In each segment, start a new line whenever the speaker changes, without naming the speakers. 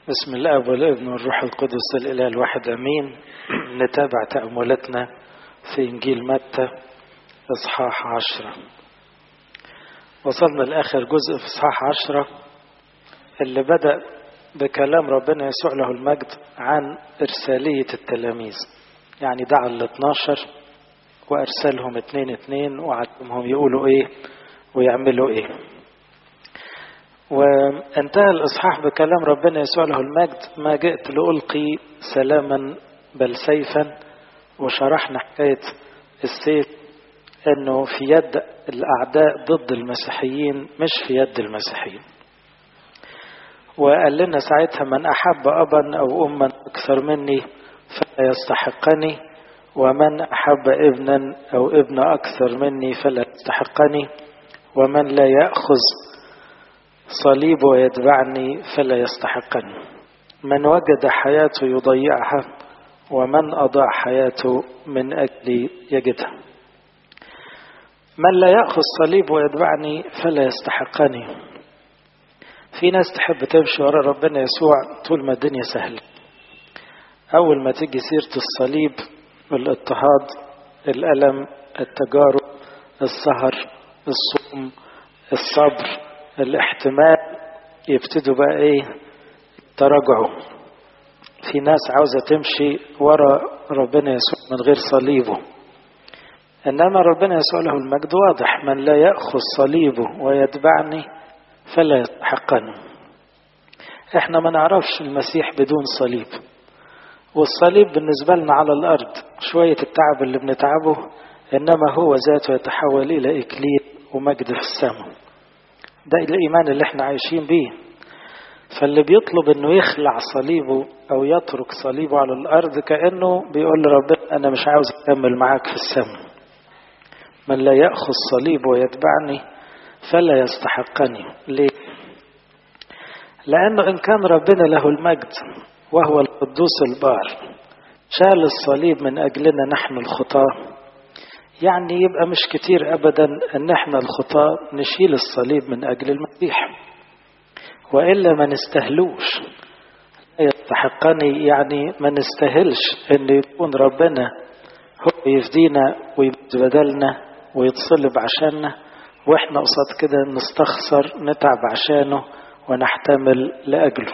بسم الله والابن والروح القدس الإله الواحد أمين. نتابع تأملاتنا في إنجيل متى إصحاح 10. وصلنا لآخر جزء في إصحاح 10 اللي بدأ بكلام ربنا يسوع له المجد عن إرسالية التلاميذ، يعني دعا ال12 وأرسلهم 2 وعلمهم يقولوا إيه ويعملوا إيه. وانتهى الإصحاح بكلام ربنا يسوع له المجد: ما جئت لألقي سلاما بل سيفا. وشرحنا حكاية السيف أنه في يد الأعداء ضد المسيحيين مش في يد المسيحيين. وقال لنا ساعتها: من أحب أبا أو أما أكثر مني فلا يستحقني، ومن أحب ابنا أو ابن أكثر مني فلا يستحقني، ومن لا يأخذ صليب ويتبعني فلا يستحقني. من وجد حياته يضيعها، ومن أضاع حياته من أجلي يجدها. من لا يأخذ صليب ويتبعني فلا يستحقني. في ناس تحب تمشي ورا ربنا يسوع طول ما الدنيا سهلة، أول ما تيجي سيرة الصليب والاضطهاد، الألم، التجارب، السهر، الصوم، الصبر، الاحتمال، يبتدوا بقى تراجعوا. في ناس عاوزة تمشي ورا ربنا يسوع من غير صليبه، إنما ربنا يسوع له المجد واضح: من لا يأخذ صليبه ويتبعني فلا يستحقني. احنا ما نعرفش المسيح بدون صليب، والصليب بالنسبة لنا على الأرض شوية التعب اللي بنتعبه، إنما هو ذاته يتحول إلى إكليل ومجد في السماء. ده الإيمان اللي احنا عايشين بيه. فاللي بيطلب انه يخلع صليبه او يترك صليبه على الارض كأنه بيقول لربنا: انا مش عاوز اكمل معاك في السماء. من لا يأخذ صليبه ويتبعني فلا يستحقني. ليه؟ لانه ان كان ربنا له المجد وهو القدوس البار شال الصليب من اجلنا نحن الخطاة، يعني يبقى مش كتير ابدا ان احنا الخطاة نشيل الصليب من اجل المسيح، وإلا ما نستهلوش. يستحقني يعني ما نستهلش ان يكون ربنا هو يفدينا ويبد بدلنا ويتصلب عشاننا، واحنا قصاد كده نستخسر نتعب عشانه ونحتمل لأجله.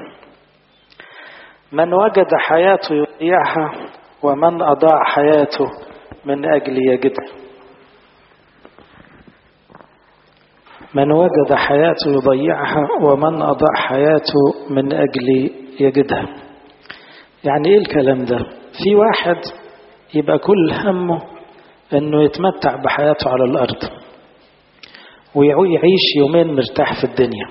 من وجد حياته يضيعها، ومن أضاع حياته من أجل يجدها. من وجد حياته يضيعها، ومن أضاع حياته من أجل يجدها. يعني إيه الكلام ده؟ في واحد يبقى كل همه أنه يتمتع بحياته على الأرض ويعيش يومين مرتاح في الدنيا.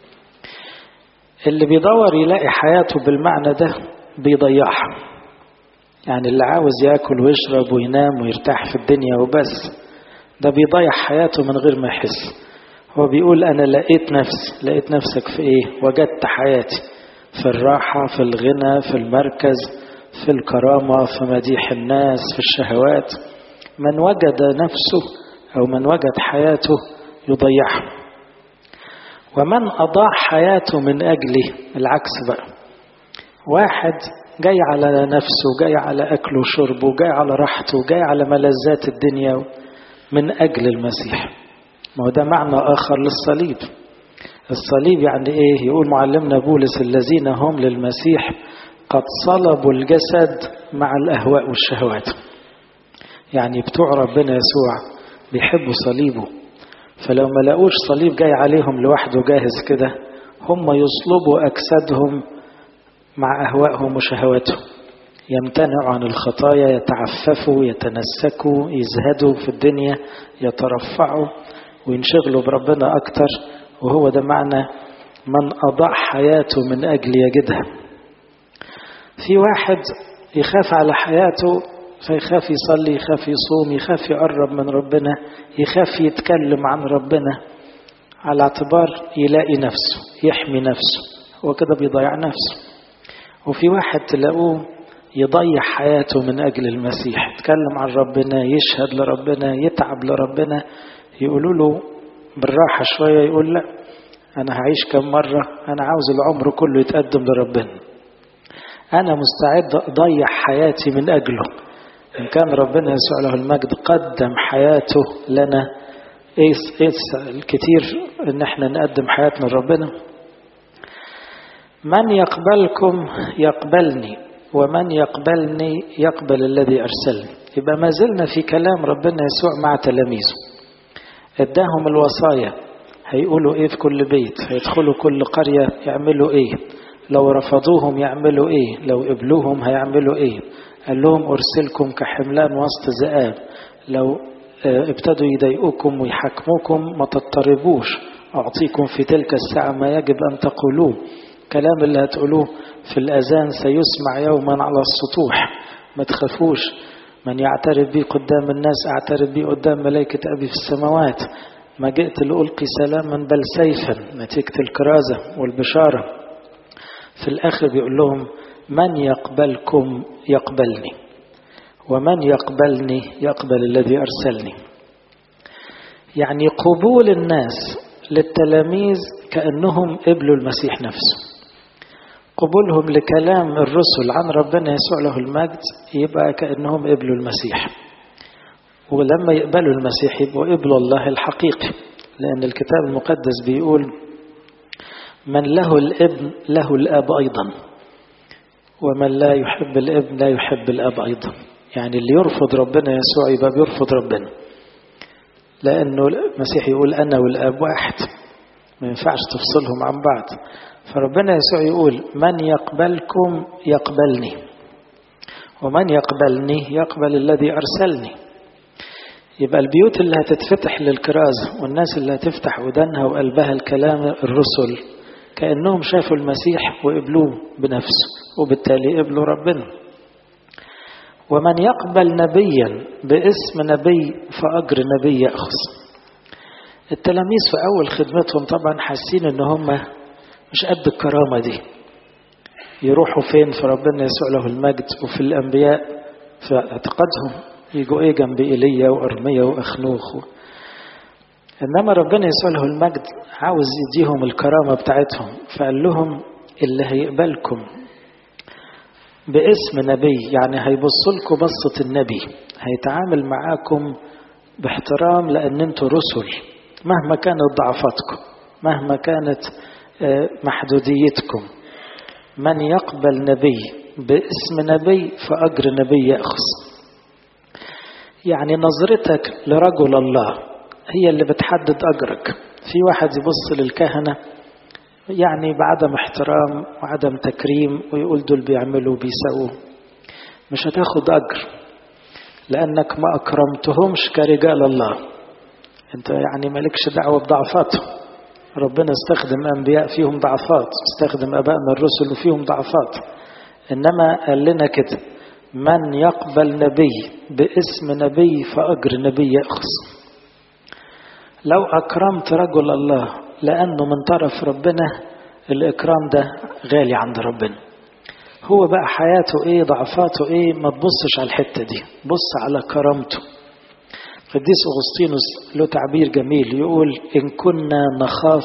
اللي بيدور يلاقي حياته بالمعنى ده بيضيعها. يعني اللي عاوز يأكل ويشرب وينام ويرتاح في الدنيا وبس، ده بيضيع حياته من غير ما يحس. هو بيقول: أنا لقيت نفسي. لقيت نفسك في إيه؟ وجدت حياتي في الراحة، في الغنى، في المركز، في الكرامة، في مديح الناس، في الشهوات. من وجد نفسه أو من وجد حياته يضيعها. ومن أضاع حياته من أجله العكس بقى. واحد جاي على نفسه، جاي على أكله وشربه، جاي على راحته، جاي على ملذات الدنيا من أجل المسيح. ما هو ده معنى آخر للصليب. الصليب يعني إيه؟ يقول معلمنا بولس: الذين هم للمسيح قد صلبوا الجسد مع الأهواء والشهوات. يعني بتوع ربنا يسوع بيحبوا صليبه، فلو ما لقوش صليب جاي عليهم لوحده جاهز كده، هم يصلبوا أجسادهم مع أهوائهم وشهواتهم، يمتنعوا عن الخطايا، يتعففوا، يتنسكوا، يزهدوا في الدنيا، يترفعوا وينشغلوا بربنا أكتر. وهو ده معنى من أضاع حياته من أجل يجدها. في واحد يخاف على حياته فيخاف يصلي، يخاف يصوم، يخاف يقرب من ربنا، يخاف يتكلم عن ربنا، على اعتبار يلاقي نفسه، يحمي نفسه. هو كده بيضيع نفسه. وفي واحد تلاقوه يضيع حياته من أجل المسيح، يتكلم عن ربنا، يشهد لربنا، يتعب لربنا، يقولوا له بالراحة شوية يقول: لا، أنا هعيش كم مرة، أنا عاوز العمر كله يتقدم لربنا. أنا مستعد أضيع حياتي من أجله. إن كان ربنا يسوع له المجد قدم حياته لنا، إيه الكتير إن احنا نقدم حياتنا لربنا. من يقبلكم يقبلني، ومن يقبلني يقبل الذي أرسلني. يبقى ما زلنا في كلام ربنا يسوع مع تلاميذه، اداهم الوصايا، هيقولوا ايه في كل بيت، هيدخلوا كل قرية يعملوا ايه، لو رفضوهم يعملوا ايه، لو قبلوهم هيعملوا ايه. قال لهم أرسلكم كحملان وسط ذئاب، لو ابتدوا يضايقوكم ويحكموكم ما تضطربوش، أعطيكم في تلك الساعة ما يجب أن تقولوه. كلام اللي هتقولوه في الأذان سيسمع يوما على السطوح، ما تخافوش. من يعترف بي قدام الناس اعترف بي قدام ملائكة أبي في السماوات. ما جئت لألقي سلاما بل سيفا، نتيجة الكرازة والبشارة. في الآخر بيقول لهم من يقبلكم يقبلني، ومن يقبلني يقبل الذي أرسلني. يعني قبول الناس للتلاميذ كأنهم قبلوا المسيح نفسه. قبولهم لكلام الرسل عن ربنا يسوع له المجد يبقى كأنهم قبلوا المسيح. ولما يقبلوا المسيح يبقوا قبلوا الله الحقيقي، لأن الكتاب المقدس بيقول من له الابن له الأب أيضا، ومن لا يحب الابن لا يحب الأب أيضا. يعني اللي يرفض ربنا يسوع يبقى بيرفض ربنا، لأنه المسيح يقول أنا والأب واحد، ما ينفعش تفصلهم عن بعض. فربنا يسوع يقول من يقبلكم يقبلني، ومن يقبلني يقبل الذي أرسلني. يبقى البيوت اللي هتتفتح للكرازة والناس اللي هتفتح ودانها وقلبها الكلام الرسل كأنهم شافوا المسيح وقبلوه بنفسه، وبالتالي قبلوا ربنا. ومن يقبل نبيا باسم نبي فأجر نبي يأخذ. التلاميذ في أول خدمتهم طبعا حاسين ان هم مش قد الكرامة دي، يروحوا فين في ربنا يسوع له المجد وفي الأنبياء في اعتقادهم يجوا ايه جنب إيليا وأرميا وأخنوخ. إنما ربنا يسوع له المجد عاوز يديهم الكرامة بتاعتهم، فقال لهم اللي هيقبلكم باسم نبي، يعني هيبص لكم بصة النبي، هيتعامل معاكم باحترام لأن انتوا رسل، مهما كانت ضعفاتكم مهما كانت محدوديتكم. من يقبل نبي باسم نبي فأجر نبي يأخذ. يعني نظرتك لرجل الله هي اللي بتحدد أجرك. في واحد يبص للكهنة يعني بعدم احترام وعدم تكريم ويقول دول بيعملوا بيسووا، مش هتاخد أجر لأنك ما أكرمتهمش كرجال الله. انت يعني مالكش دعوة بضعفاتهم. ربنا استخدم أنبياء فيهم ضعفات، استخدم أبائنا الرسل وفيهم ضعفات، إنما قال لنا كده من يقبل نبي باسم نبي فأجر نبي يأخذ. لو أكرمت رجل الله لأنه من طرف ربنا، الإكرام ده غالي عند ربنا. هو بقى حياته إيه ضعفاته إيه ما تبصش على الحتة دي، بص على كرامته. قديس أغسطينوس له تعبير جميل يقول إن كنا نخاف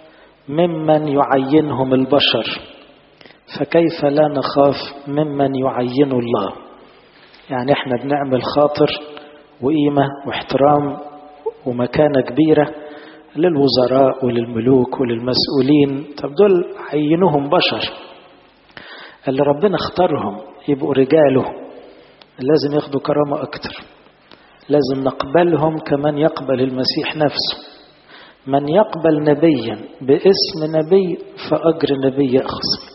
ممن يعينهم البشر فكيف لا نخاف ممن يعين الله. يعني احنا بنعمل خاطر وقيمة واحترام ومكانة كبيرة للوزراء وللملوك وللمسؤولين، طب دول عينوهم بشر، اللي ربنا اختارهم يبقوا رجاله لازم ياخدوا كرامة أكتر. لازم نقبلهم كمن يقبل المسيح نفسه. من يقبل نبيا باسم نبي فأجر نبي يأخذ.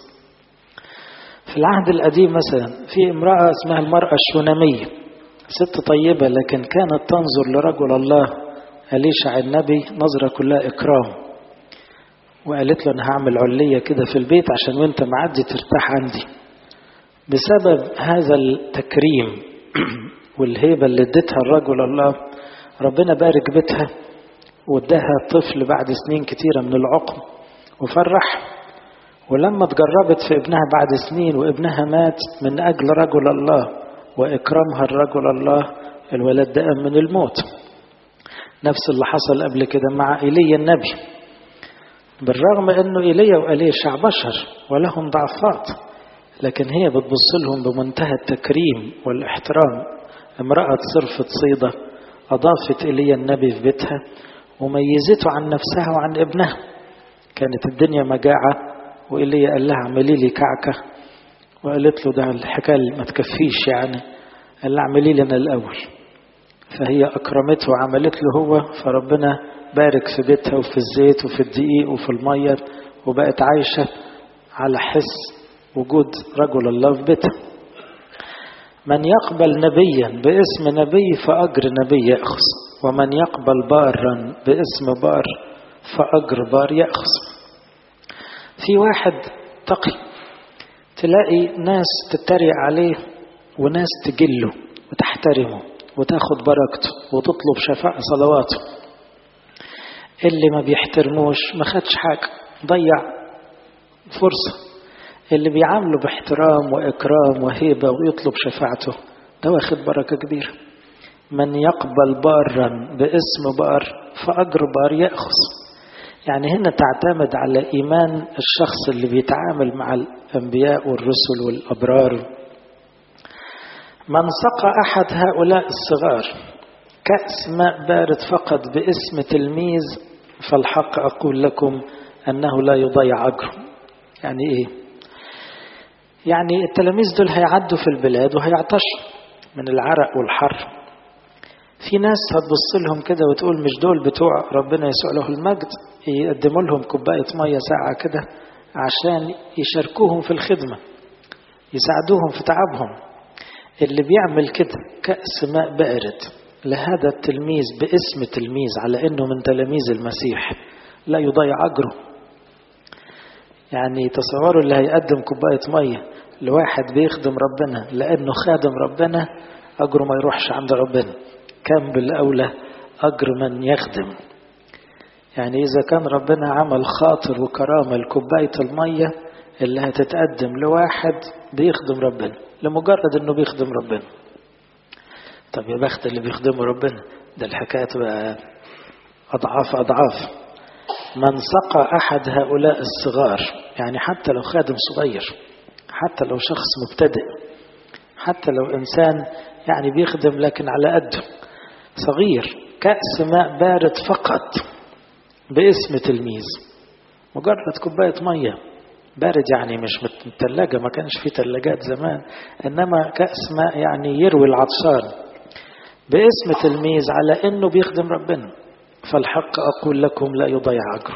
في العهد القديم مثلا في امرأة اسمها المرأة الشونامية، ست طيبة لكن كانت تنظر لرجل الله أليشع النبي نظرة كلها إكرام، وقالت له أنا هعمل علية كده في البيت عشان وانت معدي ترتاح عندي. بسبب هذا التكريم والهيبة اللي ادتها الرجل الله ربنا بارك بيتها واداها طفل بعد سنين كتيرة من العقم وفرح. ولما تجربت في ابنها بعد سنين وابنها مات من أجل رجل الله وإكرامها الرجل الله، الولد ده من الموت. نفس اللي حصل قبل كده مع إيليا النبي، بالرغم أنه إيليا وأليشع بشر ولهم ضعفات، لكن هي بتبص لهم بمنتهى التكريم والاحترام. امرأة صرفة صيدة أضافت إلي النبي في بيتها وميزته عن نفسها وعن ابنها. كانت الدنيا مجاعة وإلي قال لها اعملي لي كعكة، وقالت له ده الحكاية ما تكفيش يعني، قال لها اعملي لي أنا الأول. فهي أكرمته وعملت له هو، فربنا بارك في بيتها وفي الزيت وفي الدقيق وفي المية، وبقت عايشة على حس وجود رجل الله في بيتها. من يقبل نبيا باسم نبي فأجر نبي يأخذ، ومن يقبل بارا باسم بار فأجر بار يأخذ. في واحد تقي تلاقي ناس تتريق عليه وناس تجله وتحترمه وتاخد بركته وتطلب شفاعة صلواته. اللي ما بيحترموش ما خدش حاجة، ضيع فرصة. اللي بيعامله باحترام وإكرام وهيبة ويطلب شفاعته ده واخد بركة كبيرة. من يقبل بارا باسم بار فأجر بار يأخذ. يعني هنا تعتمد على إيمان الشخص اللي بيتعامل مع الأنبياء والرسل والأبرار. من سقى أحد هؤلاء الصغار كأس ماء بارد فقط باسم تلميذ فالحق أقول لكم أنه لا يضيع أجره. يعني إيه؟ يعني التلاميذ دول هيعدوا في البلاد وهيعطشوا من العرق والحر. في ناس هتبص لهم كده وتقول مش دول بتوع ربنا يسوع له المجد، يقدموا لهم كوباية مية ساعة كده عشان يشاركوهم في الخدمة، يساعدوهم في تعبهم. اللي بيعمل كده كأس ماء بارد لهذا التلميذ باسم تلميذ على انه من تلاميذ المسيح لا يضيع اجره. يعني تصوروا اللي هيقدم كوباية مية لواحد بيخدم ربنا لانه خادم ربنا اجره ما يروحش عند ربنا. كم بالاولى اجر من يخدم. يعني اذا كان ربنا عمل خاطر وكرامة لكوباية المية اللي هتتقدم لواحد بيخدم ربنا لمجرد انه بيخدم ربنا، طب يا بخت اللي بيخدموا ربنا. ده الحكاية بقى أضعاف أضعاف. من سقى أحد هؤلاء الصغار، يعني حتى لو خادم صغير، حتى لو شخص مبتدئ، حتى لو إنسان يعني بيخدم لكن على قده صغير، كأس ماء بارد فقط باسم تلميذ، مجرد كوباية مية بارد، يعني مش متلجة، ما كانش في تلاجات زمان، إنما كأس ماء يعني يروي العطشان باسم تلميذ على إنه بيخدم ربنا فالحق أقول لكم لا يضيع أجره.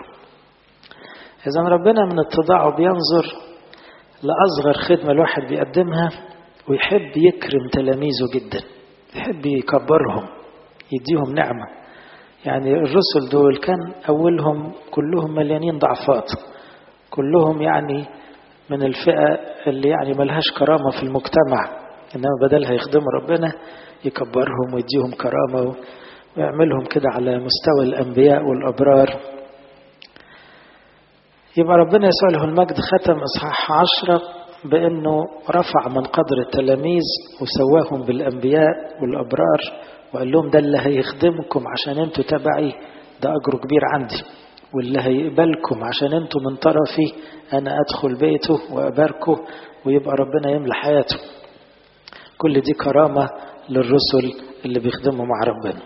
إذا ربنا من اتضاعه بينظر لأصغر خدمة الواحد بيقدمها ويحب يكرم تلاميذه جدا، يحب يكبرهم يديهم نعمة. يعني الرسل دول كان أولهم كلهم مليانين ضعفات، كلهم يعني من الفئة اللي يعني ملهاش كرامة في المجتمع، إنما بدلها يخدموا ربنا يكبرهم ويديهم كرامة ويعملهم كده على مستوى الأنبياء والأبرار. يبقى ربنا يسوع له المجد ختم إصحاح 10 بأنه رفع من قدر التلاميذ وسواهم بالأنبياء والأبرار وقال لهم ده اللي هيخدمكم عشان انتوا تبعي ده أجره كبير عندي، واللي هيقبلكم عشان انتوا من طرفي أنا أدخل بيته وأباركه ويبقى ربنا يملى حياته. كل دي كرامة للرسل اللي بيخدموا مع ربنا.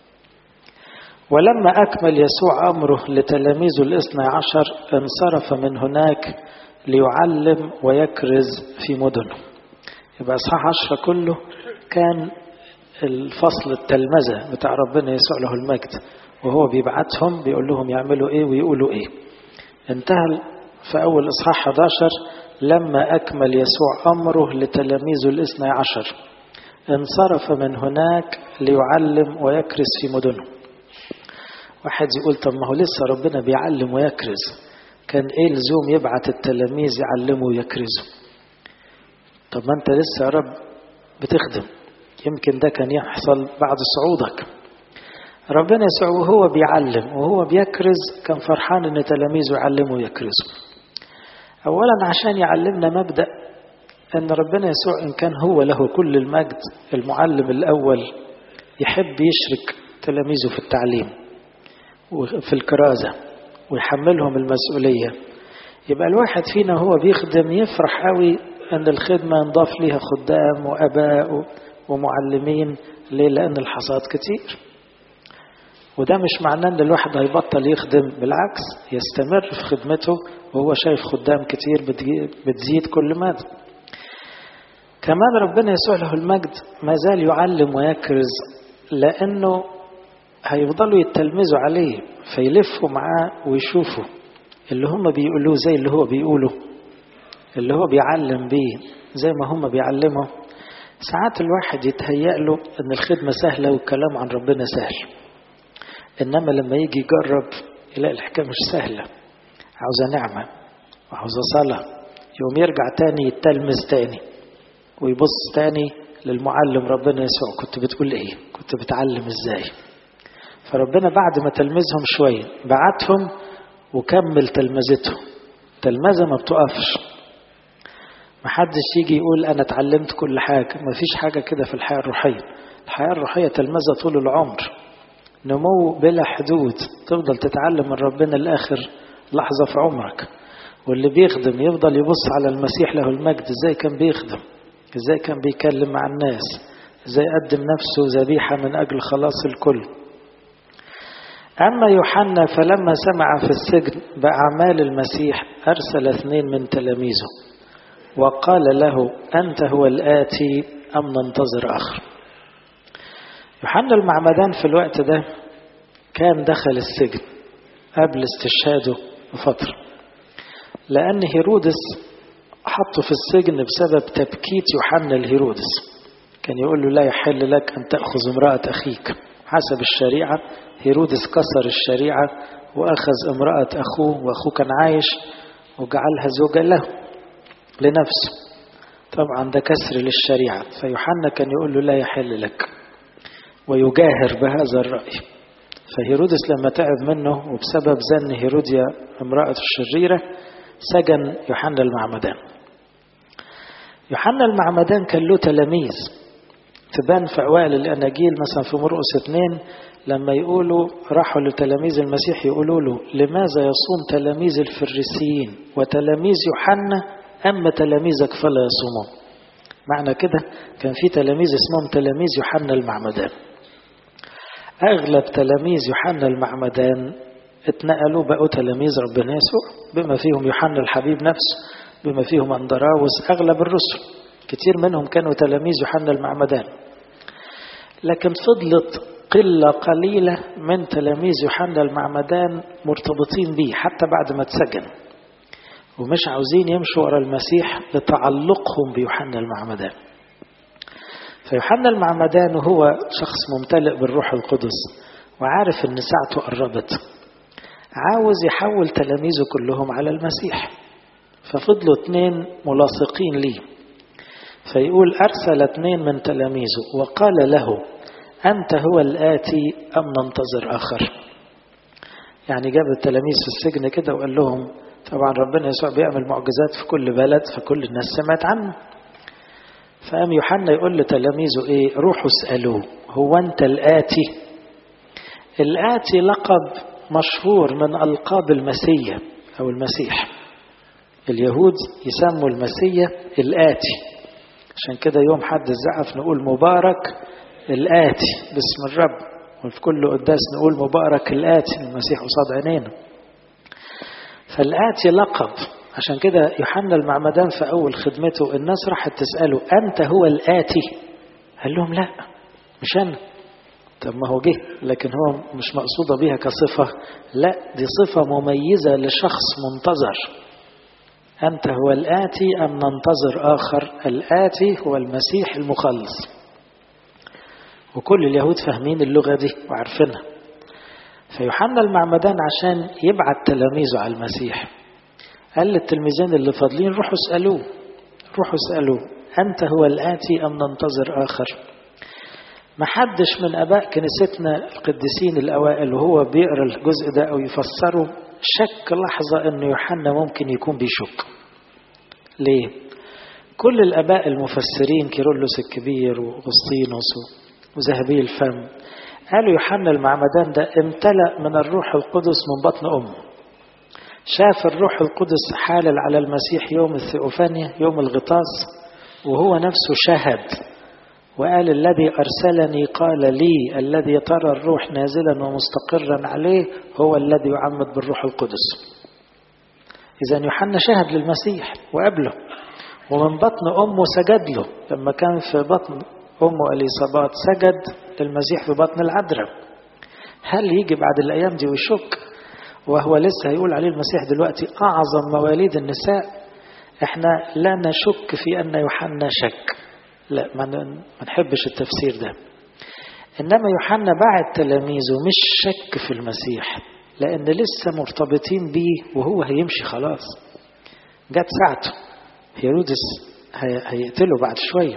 ولما أكمل يسوع أمره لتلاميذه 12 انصرف من هناك ليعلم ويكرز في مدنه. يبقى إصحاح 10 كله كان الفصل التلمذة بتاع ربنا يسوع له المجد، وهو بيبعتهم بيقول لهم يعملوا ايه ويقولوا ايه. انتهى في أول إصحاح 11 لما أكمل يسوع أمره لتلاميذه 12 انصرف من هناك ليعلم ويكرز في مدنه. واحد يقول طب ما هو لسه ربنا بيعلم ويكرز، كان ايه لزوم يبعت التلاميذ يعلموا ويكرزوا؟ طب ما انت لسه يا رب بتخدم، يمكن ده كان يحصل بعد صعودك. ربنا يسوع وهو بيعلم وهو بيكرز كان فرحان ان تلاميذه يعلموا ويكرزوا. اولا عشان يعلمنا مبدأ ان ربنا يسوع ان كان هو له كل المجد المعلم الاول يحب يشرك تلاميذه في التعليم وفي الكرازة ويحملهم المسؤولية. يبقى الواحد فينا هو بيخدم يفرح قوي أن الخدمة ينضاف ليها خدام وأباء ومعلمين. ليه؟ لأن الحصاد كتير. وده مش معناه أن الواحد هيبطل يخدم، بالعكس يستمر في خدمته وهو شايف خدام كتير بتزيد كل مدى. كمان ربنا يسوع له المجد ما زال يعلم ويكرز، لأنه هيفضلوا يتلمذوا عليه فيلفوا معاه ويشوفوا اللي هم بيقولوه زي اللي هو بيقوله، اللي هو بيعلم بيه زي ما هم بيعلموا. ساعات الواحد يتهيأ له أن الخدمة سهلة والكلام عن ربنا سهل، إنما لما يجي يجرب يلاقي الحكاية مش سهلة، عاوزة نعمة وعاوزة صلاة. يوم يرجع تاني يتلمذ تاني ويبص تاني للمعلم ربنا يسوع، كنت بتقول ايه؟ كنت بتعلم ازاي؟ فربنا بعد ما تلمذهم شوية بعتهم وكمل تلمذتهم. تلمذة ما بتقفش. محدش يجي يقول انا اتعلمت كل حاجة، ما فيش حاجة كده في الحياة الروحية. الحياة الروحية تلمذة طول العمر، نمو بلا حدود، تفضل تتعلم من ربنا لآخر لحظة في عمرك. واللي بيخدم يفضل يبص على المسيح له المجد، ازاي كان بيخدم، ازاي كان بيكلم مع الناس، ازاي قدم نفسه ذبيحة من أجل خلاص الكل. أما يوحنا فلما سمع في السجن بأعمال المسيح أرسل 2 من تلاميذه وقال له أنت هو الآتي أم ننتظر آخر؟ يوحنا المعمدان في الوقت ده كان دخل السجن قبل استشهاده بفترة، لأن هيرودس حطه في السجن بسبب تبكيت يوحنا الهيرودس. كان يقول له لا يحل لك أن تأخذ امرأة أخيك. حسب الشريعة هيرودس كسر الشريعة وأخذ امرأة أخوه، وأخوه كان عايش وجعلها زوجة له لنفسه. طبعا ده كسر للشريعة، فيوحنا كان يقول له لا يحل لك ويجاهر بهذا الرأي. فهيرودس لما تعب منه وبسبب زن هيروديا امرأة الشريرة سجن يوحنا المعمدان. يوحنا المعمدان كان له تلاميذ، تبان في أوائل الأناجيل مثلا في مرقس 2 لما يقولوا راحوا لتلاميذ المسيح يقولوا له لماذا يصوم تلاميذ الفريسيين وتلاميذ يوحنا أما تلاميذك فلا يصومون. معنى كده كان في تلاميذ اسمهم تلاميذ يوحنا المعمدان. أغلب تلاميذ يوحنا المعمدان اتنقلوا بقوا تلاميذ ربنا يسوع، بما فيهم يوحنا الحبيب نفسه، بما فيهم أندراوس. أغلب الرسل كتير منهم كانوا تلاميذ يوحنا المعمدان، لكن فضلت قلة قليلة من تلاميذ يوحنا المعمدان مرتبطين به حتى بعد ما اتسجن، ومش عاوزين يمشوا ورا المسيح لتعلقهم بيوحنا المعمدان. فيوحنا المعمدان هو شخص ممتلئ بالروح القدس وعارف ان ساعته قربت، عاوز يحول تلاميذه كلهم على المسيح. ففضلوا 2 ملاصقين ليه، فيقول أرسل 2 من تلاميذه وقال له أنت هو الآتي أم ننتظر آخر؟ يعني جاب التلاميذ في السجن كده وقال لهم، طبعا ربنا يسوع بيعمل معجزات في كل بلد فكل الناس سمعت عنه. فقام يوحنا يقول لتلاميذه ايه؟ روحوا اسألوه هو أنت الآتي؟ الآتي لقب مشهور من ألقاب المسيح أو المسيح. اليهود يسموا المسيح الآتي، عشان كده يوم حد الزعف نقول مبارك الآتي باسم الرب، وفي كل قداس نقول مبارك الآتي المسيح قصاد عينينا. فالآتي لقب، عشان كده يوحنا المعمدان في أول خدمته الناس راحت تسأله أنت هو الآتي؟ قال لهم لا مش أنا. طب ما هو جه، لكن هو مش مقصودة بيها كصفة، لا دي صفة مميزة لشخص منتظر. أنت هو الآتي أم ننتظر آخر؟ الآتي هو المسيح المخلص، وكل اليهود فاهمين اللغة دي وعارفينها. فيوحنا المعمدان عشان يبعت تلاميذه على المسيح قال للتلميذين اللي فاضلين روحوا اسألوه، روحوا اسألوه أنت هو الآتي أم ننتظر آخر؟ ما حدش من أباء كنيستنا القديسين الأوائل وهو بيقرأ الجزء ده أو يفسره شك لحظة أن يوحنا ممكن يكون بيشك. ليه؟ كل الأباء المفسرين كيرلس الكبير وأغسطينوس وذهبي الفم قالوا يوحنا المعمدان ده امتلأ من الروح القدس من بطن أمه، شاف الروح القدس حالل على المسيح يوم الثيوفانيا، يوم الغطاس، وهو نفسه شهد وقال الذي أرسلني قال لي الذي ترى الروح نازلا ومستقرا عليه هو الذي يعمد بالروح القدس. إذن يوحنا شهد للمسيح وقبله، ومن بطن أمه سجد له. لما كان في بطن أمه إليصابات سجد للمسيح في بطن العذراء. هل يجي بعد الأيام دي ويشك وهو لسه هيقول عليه المسيح دلوقتي أعظم مواليد النساء؟ احنا لا نشك في أن يوحنا شك، لا، ما نحبش التفسير ده. إنما يوحنا بعد تلاميذه مش شك في المسيح، لأن لسه مرتبطين بيه وهو هيمشي خلاص، جت ساعته، هيرودس هيقتله بعد شوية،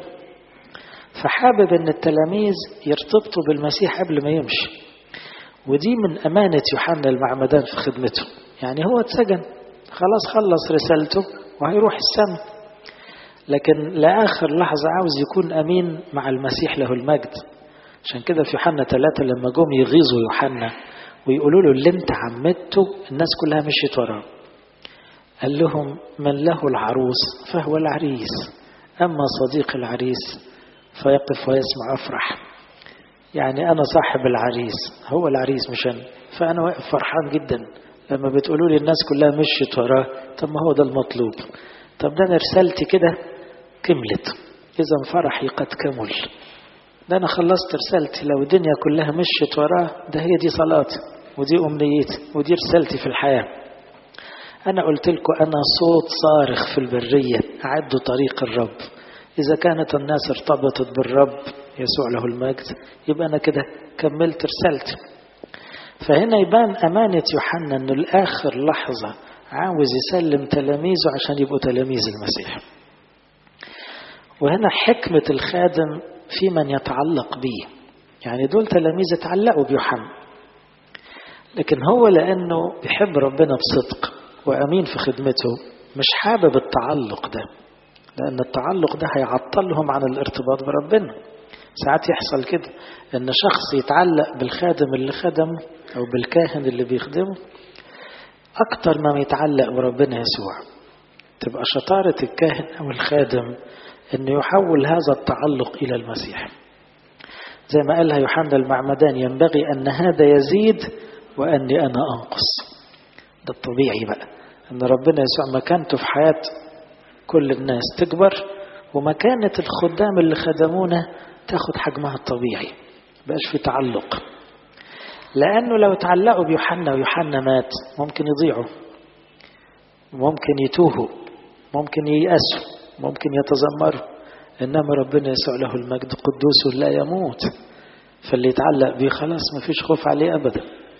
فحابب أن التلاميذ يرتبطوا بالمسيح قبل ما يمشي. ودي من أمانة يوحنا المعمدان في خدمته. يعني هو اتسجن خلاص، خلص رسالته وهيروح السماء، لكن لآخر لحظة عاوز يكون أمين مع المسيح له المجد. عشان كده في يوحنا 3 لما جم يغيظوا يوحنا ويقولوا له اللي انت عمدته الناس كلها مشيت وراه، قال لهم من له العروس فهو العريس، أما صديق العريس فيقف ويسمع أفرح. يعني أنا صاحب العريس، هو العريس مش أنا، فأنا واقف فرحان جدا لما بتقولوا لي الناس كلها مشيت وراه. طب ما هو ده المطلوب، طب ده أنا رسالتي كده كملت، إذا فرحي قد كمل، ده أنا خلصت رسالتي. لو الدنيا كلها مشيت وراه، ده هي دي صلاتي ودي أمنيتي ودي رسالتي في الحياة. أنا قلت لكم أنا صوت صارخ في البرية أعدوا طريق الرب. إذا كانت الناس ارتبطت بالرب يسوع له المجد، يبقى أنا كده كملت رسالتي. فهنا يبان أمانة يوحنا أنه لآخر لحظة عاوز يسلم تلاميذه عشان يبقوا تلاميذ المسيح. وهنا حكمة الخادم في من يتعلق به. يعني دول تلاميذ اتعلقوا بيوحنا، لكن هو لأنه بيحب ربنا بصدق وأمين في خدمته مش حابب التعلق ده، لأن التعلق ده هيعطلهم عن الارتباط بربنا. ساعات يحصل كده أن شخص يتعلق بالخادم اللي خدمه أو بالكاهن اللي بيخدمه أكتر ما يتعلق بربنا يسوع. تبقى شطارة الكاهن أو الخادم أنه يحول هذا التعلق إلى المسيح. زي ما قالها يوحنا المعمدان ينبغي أن هذا يزيد وأني أنا أنقص. ده الطبيعي بقى، أن ربنا يسوع مكانته في حياة كل الناس تكبر، ومكانة الخدام اللي خدمونا تاخد حجمها الطبيعي، بقاش في تعلق. لأنه لو تعلقوا بيوحنا ويوحنا مات ممكن يضيعوا، ممكن يتوهوا، ممكن ييأسوا، ممكن يتذمروا. إنما ربنا يسوع له المجد قدوس لا يموت، فاللي يتعلق بيه خلاص مفيش خوف عليه أبدا.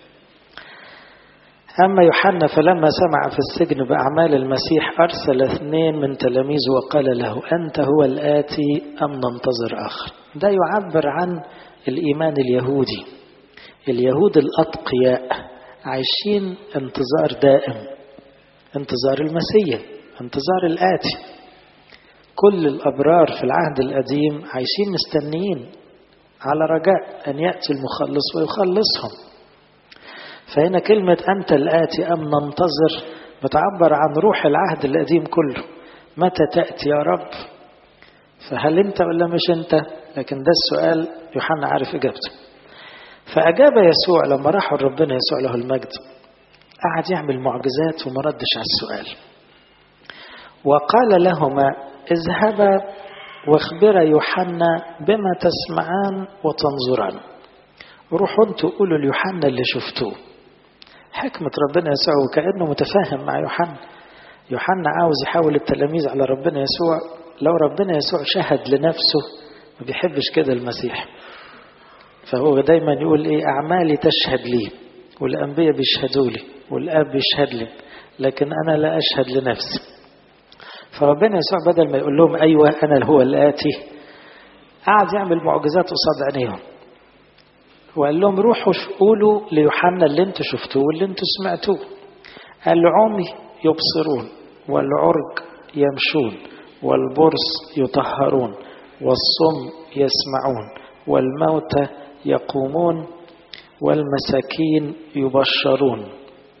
أما يوحنا فلما سمع في السجن بأعمال المسيح أرسل 2 من تلاميذه وقال له أنت هو الآتي أم ننتظر آخر؟ ده يعبر عن الإيمان اليهودي. اليهود الأتقياء عايشين انتظار دائم، انتظار المسيح، انتظار الآتي. كل الأبرار في العهد القديم عايشين مستنيين على رجاء أن يأتي المخلص ويخلصهم. فهنا كلمة أنت الآتي أم ننتظر بتعبر عن روح العهد القديم كله. متى تأتي يا رب؟ فهل أنت ولا مش أنت؟ لكن ده السؤال يوحنا عارف إجابته. فأجاب يسوع لما راحوا ربنا يسوع له المجد، قعد يعمل معجزات وما ردش على السؤال. وقال لهما اذهبا واخبرا يوحنا بما تسمعان وتنظران. روحوا انتوا قولوا ليوحنا اللي شفتوه. حكمة ربنا يسوع وكأنه متفاهم مع يوحنا. يوحنا عاوز يحاول التلاميذ على ربنا يسوع. لو ربنا يسوع شهد لنفسه ما بيحبش كده المسيح، فهو دايما يقول ايه أعمالي تشهد لي والأنبياء بيشهدوا لي والآب بيشهد لي، لكن أنا لا أشهد لنفسي. فربنا يسوع بدل ما يقول لهم أيوة أنا هو الآتي، قعد يعمل معجزات قصاد عينيهم وقال لهم روحوا قولوا ليوحنا اللي انتوا شفتوه واللي انتوا سمعتوه. العمي يبصرون والعرج يمشون والبرص يطهرون والصم يسمعون والموتى يقومون والمساكين يبشرون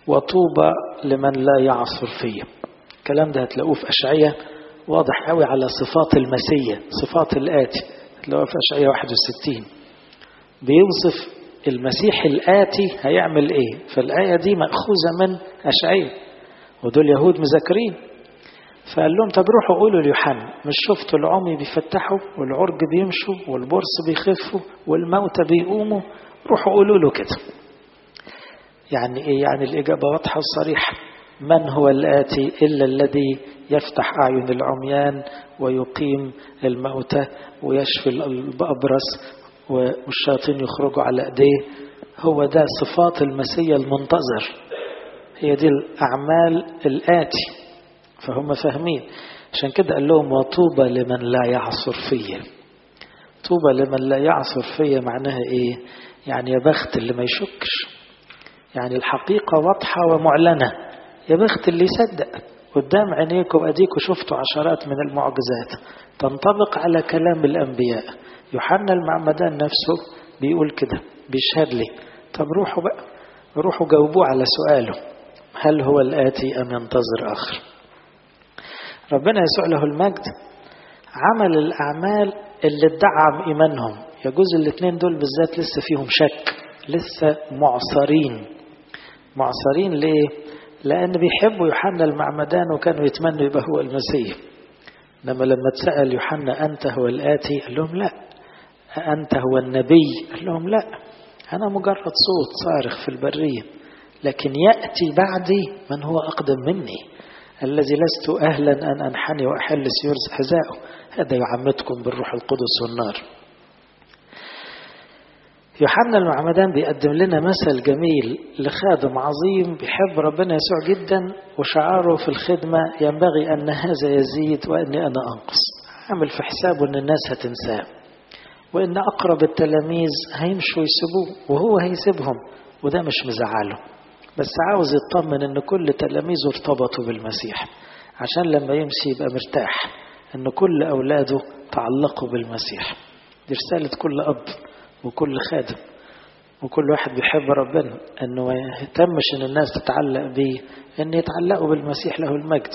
وطوبى لمن لا يعصر فيه. الكلام ده هتلاقوه في أشعية واضح قوي على صفات المسيح، صفات الآتي، هتلاقوه في أشعية 61 بيوصف المسيح الآتي هيعمل إيه. فالآية دي مأخوذة من أشعية، ودول يهود مذاكرين. فقال لهم طب روحوا قولوا ليوحنا، مش شفتوا العمي بيفتحوا والعرج بيمشوا والبرص بيخفوا والموتى بيقوموا؟ روحوا قولوا له كده. يعني إيه؟ يعني الإجابة واضحة وصريحة. من هو الآتي إلا الذي يفتح أعين العميان ويقيم الموتى ويشفي الأبرص والشياطين يخرجوا على أيديه. هو ده صفات المسيح المنتظر، هي دي الأعمال الآتي. فهم فاهمين، عشان كده قال لهم وطوبى لمن لا يعصر فيه. طوبى لمن لا يعصر فيه معناها إيه؟ يعني يا بخت اللي ما يشكش، يعني الحقيقة واضحة ومعلنة. يا بخت اللي يصدق قدام عينيكم، أديكم شفتوا عشرات من المعجزات تنطبق على كلام الأنبياء. يوحنا المعمدان نفسه بيقول كده، بيشهد لي. طب روحوا بقى، روحوا جاوبوه على سؤاله، هل هو الآتي أم ينتظر آخر؟ ربنا يسوع له المجد عمل الأعمال اللي ادعم إيمانهم. يجوز الاثنين دول بالذات لسه فيهم شك، لسه معصرين. ليه؟ لأن بيحبوا يوحنا المعمدان وكانوا يتمنوا يبقى هو المسيح. لما اتسأل يوحنا أنت هو الآتي؟ قال لهم لا. أنت هو النبي؟ قال لهم لا، أنا مجرد صوت صارخ في البرية، لكن يأتي بعدي من هو أقدم مني، الذي لست أهلا أن أنحني وأحل سيور حذائه، هذا يعمدكم بالروح القدس والنار. يوحنا المعمدان بيقدم لنا مثل جميل لخادم عظيم بيحب ربنا يسوع جدا، وشعاره في الخدمة ينبغي أن هذا يزيد وأني أنا أنقص. عامل في حسابه أن الناس هتنساه، وأن أقرب التلاميذ هيمشوا يسيبوه وهو هيسيبهم، وده مش مزعله، بس عاوز يطمن أن كل تلاميذه ارتبطوا بالمسيح، عشان لما يمشي يبقى مرتاح أن كل أولاده تعلقوا بالمسيح. دي رسالة كل أب وكل خادم وكل واحد بيحب ربنا، أنه ما يهتمش أن الناس تتعلق بيه، أن يتعلقوا بالمسيح له المجد.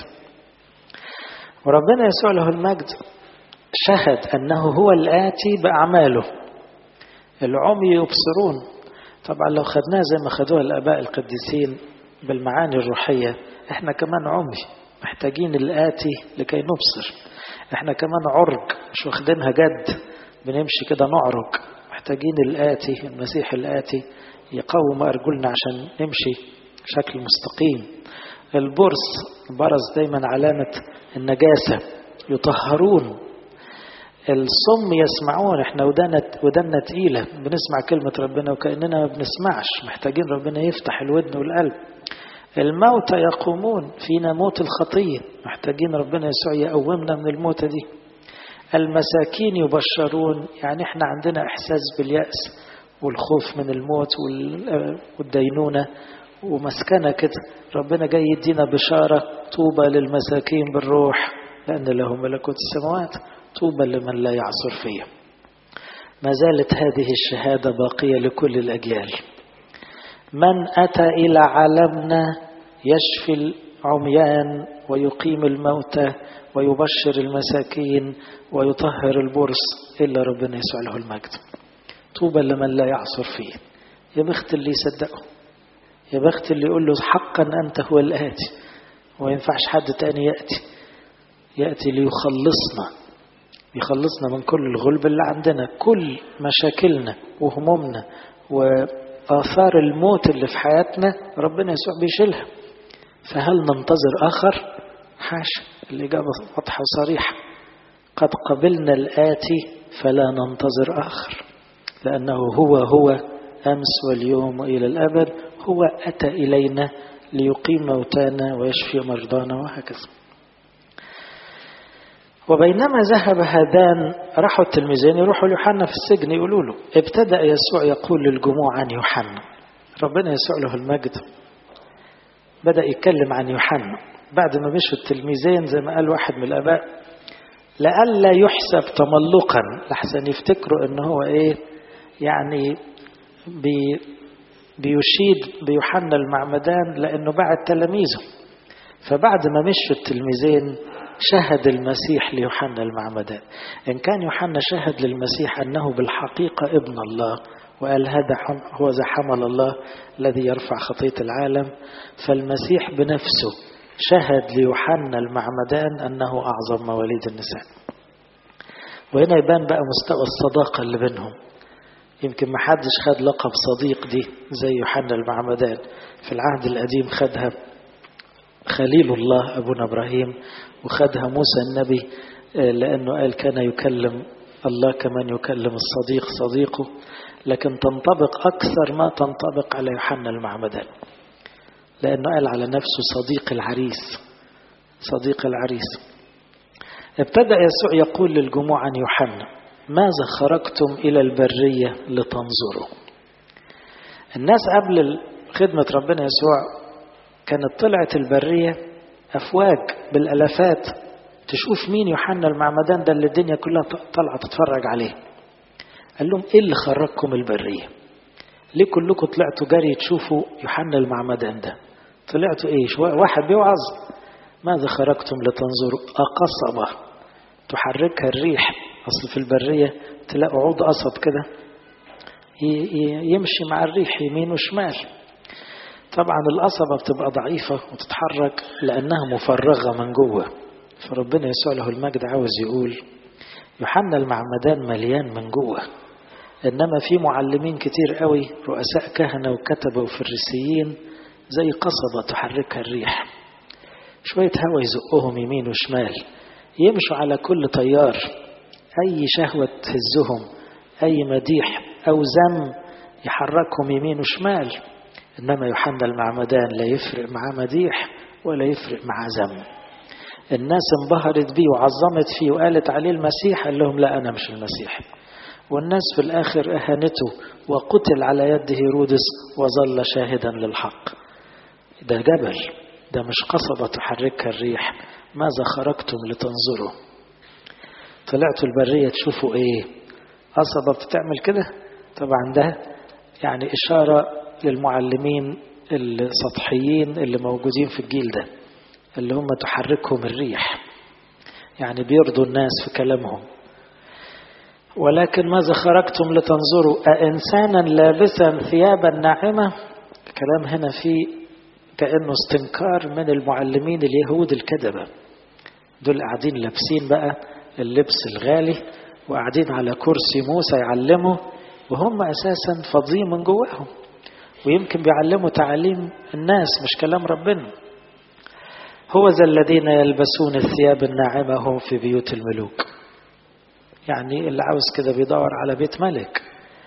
وربنا يسوع له المجد شهد أنه هو الآتي بأعماله. العمي يبصرون. طبعا لو خدناها زي ما خدوها الآباء القديسين بالمعاني الروحية، احنا كمان عمي محتاجين الآتي لكي نبصر. احنا كمان عرج مش واخدينها جد، بنمشي كده نعرج، محتاجين الآتي المسيح الآتي يقوم أرجلنا عشان نمشي بشكل مستقيم. البرص دايما علامة النجاسة، يطهرون. الصم يسمعون، احنا ودنا تقيلة بنسمع كلمة ربنا وكأننا ما بنسمعش، محتاجين ربنا يفتح الودن والقلب. الموتى يقومون، فينا موت الخطية، محتاجين ربنا يسوع يقومنا من الموتى دي. المساكين يبشرون، يعني احنا عندنا احساس باليأس والخوف من الموت والدينونة ومسكنة كده، ربنا جاي يدينا بشارة، طوبى للمساكين بالروح لأن لهم ملكوت السماوات، طوبى لمن لا يعصر فيه. ما زالت هذه الشهادة باقية لكل الأجيال. من أتى إلى عالمنا يشفي العميان ويقيم الموتى ويبشر المساكين ويطهر البرص إلا ربنا يسوع له المجد. طوبى لمن لا يعصر فيه. يا بخت اللي يصدقه، يا بخت اللي يقول له حقا أنت هو الآتي، وينفعش حد تاني يأتي يخلصنا من كل الغلب اللي عندنا، كل مشاكلنا وهمومنا وآثار الموت اللي في حياتنا ربنا يسوع بيشيلها. فهل ننتظر آخر؟ حاشا، الإجابة واضحة وصريحة، قد قبلنا الآتي فلا ننتظر آخر، لأنه هو أمس واليوم وإلى الأبد، هو أتى إلينا ليقيم موتانا ويشفي مرضانا وهكذا. وبينما ذهب هذان راحوا التلميذين يروحوا ليوحنا في السجن يقولوا له، ابتدأ يسوع يقول للجموع عن يوحنا. ربنا يسوع له المجد بدأ يتكلم عن يوحنا بعد ما مشوا التلميذين، زي ما قال واحد من الآباء، لئلا يحسب تملقا، لحسن يفتكروا ان هو ايه، يعني بيشيد بيوحنا المعمدان لأنه بعد تلاميذه. فبعد ما مشوا التلميذين شهد المسيح ليوحنا المعمدان. إن كان يوحنا شهد للمسيح أنه بالحقيقة ابن الله وقال هذا هو ذا حمل الله الذي يرفع خطية العالم، فالمسيح بنفسه شهد ليوحنا المعمدان أنه أعظم مواليد النساء. وهنا يبان بقى مستوى الصداقة اللي بينهم. يمكن ما حدش خد لقب صديق دي زي يوحنا المعمدان. في العهد القديم خدها خليل الله أبونا إبراهيم، وخدها موسى النبي لأنه قال كان يكلم الله كمن يكلم الصديق صديقه، لكن تنطبق أكثر ما تنطبق على يوحنا المعمدان لأنه قال على نفسه صديق العريس. صديق العريس. ابتدأ يسوع يقول للجموع عن يوحنا: ماذا خرجتم إلى البرية لتنظروا؟ الناس قبل خدمة ربنا يسوع كانت طلعت البرية أفواج بالألافات تشوف مين يوحنا المعمدان ده اللي الدنيا كلها طلعت تتفرج عليه. قال لهم: إيه اللي خرجكم البرية؟ ليه كلكم طلعتوا جري تشوفوا يوحنا المعمدان ده؟ طلعتوا إيه؟ واحد بيوعظ. ماذا خرجتم لتنظروا؟ أقصبة تحركها الريح. أصل في البرية تلاقوا عود قصب كده يمشي مع الريح يمين وشمال. طبعا القصبة بتبقى ضعيفة وتتحرك لأنها مفرغة من جوه. فربنا يسوع له المجد عاوز يقول يوحنا المعمدان مليان من جوه، إنما في معلمين كتير قوي رؤساء كهنة وكتبة وفريسيين زي قصبة تحركها الريح. شوية هوا يزقهم يمين وشمال، يمشوا على كل تيار، أي شهوة تهزهم، أي مديح أو ذم يحركهم يمين وشمال. إنما يوحنا المعمدان لا يفرق معاه مديح ولا يفرق معاه ذم. الناس انبهرت بيه وعظمت فيه وقالت عليه المسيح، قال لهم: لا، أنا مش المسيح. والناس في الآخر أهانته وقتل على يد هيرودس وظل شاهدا للحق. ده جبل، ده مش قصبة تحركها الريح. ماذا خرجتم لتنظروا؟ طلعتوا البرية تشوفوا ايه؟ قصبة بتعمل كده؟ طبعا ده يعني إشارة للمعلمين السطحيين اللي موجودين في الجيل ده، اللي هم تحركهم الريح، يعني بيرضوا الناس في كلامهم. ولكن ماذا خرجتم لتنظروا؟ أإنسانا لابسا ثيابا ناعمة؟ الكلام هنا فيه كأنه استنكار من المعلمين اليهود الكذبة. دول قاعدين لابسين بقى اللبس الغالي وقاعدين على كرسي موسى يعلموا، وهم أساسا فاضيين من جواهم، ويمكن بيعلموا تعاليم الناس مش كلام ربنا. هو ذا الذين يلبسون الثياب الناعمة هم في بيوت الملوك. يعني اللي عاوز كده بيدور على بيت ملك.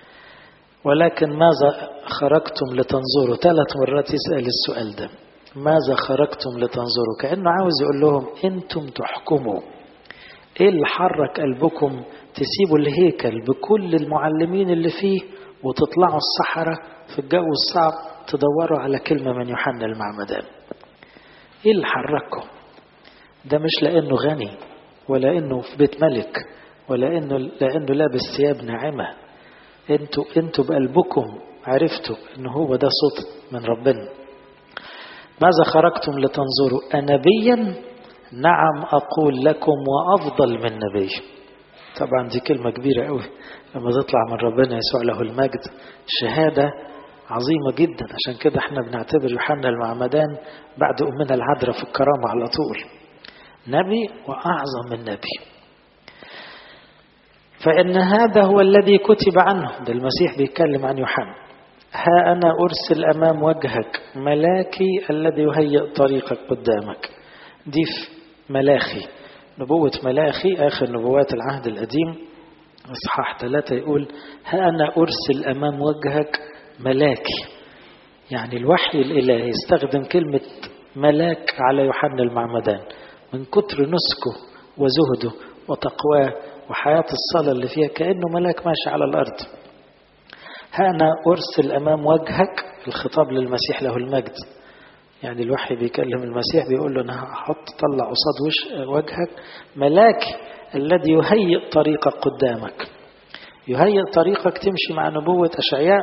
ولكن ماذا خرجتم لتنظروا؟ 3 مرات يسأل السؤال ده، ماذا خرجتم لتنظروا؟ كأنه عاوز يقول لهم انتم تحكموا. ايه اللي حرك قلبكم تسيبوا الهيكل بكل المعلمين اللي فيه وتطلعوا الصحراء في الجو الصعب تدوروا على كلمة من يوحنا المعمدان؟ ايه اللي حرككم؟ ده مش لانه غني ولا انه في بيت ملك ولا لانه لابس ثياب ناعمة. انتوا بقلبكم عرفتوا ان هو ده صوت من ربنا. ماذا خرجتم لتنظروا؟ أنبيا؟ نعم أقول لكم وأفضل من نبي. طبعا دي كلمة كبيرة قوي لما تطلع من ربنا يسوع له المجد، شهادة عظيمة جدا. عشان كده احنا بنعتبر يوحنا المعمدان بعد أمنا العذراء في الكرامة على طول نبي وأعظم من نبي. فإن هذا هو الذي كتب عنه. ده المسيح بيتكلم عن يوحنا. ها أنا أرسل أمام وجهك ملاكي الذي يهيئ طريقك قدامك. دي في ملاخي، نبوة ملاخي آخر نبوات العهد القديم إصحاح 3 يقول: ها أنا أرسل أمام وجهك ملاكي. يعني الوحي الإلهي يستخدم كلمة ملاك على يوحنا المعمدان من كتر نسكه وزهده وتقواه وحياة الصلاة اللي فيها، كأنه ملاك ماشي على الأرض. ها أنا أرسل أمام وجهك، الخطاب للمسيح له المجد. يعني الوحي بيكلم المسيح بيقول له أنا هحط طلع قصاد وجهك ملاك الذي يهيئ طريقك قدامك. يهيئ طريقك تمشي مع نبوة أشعياء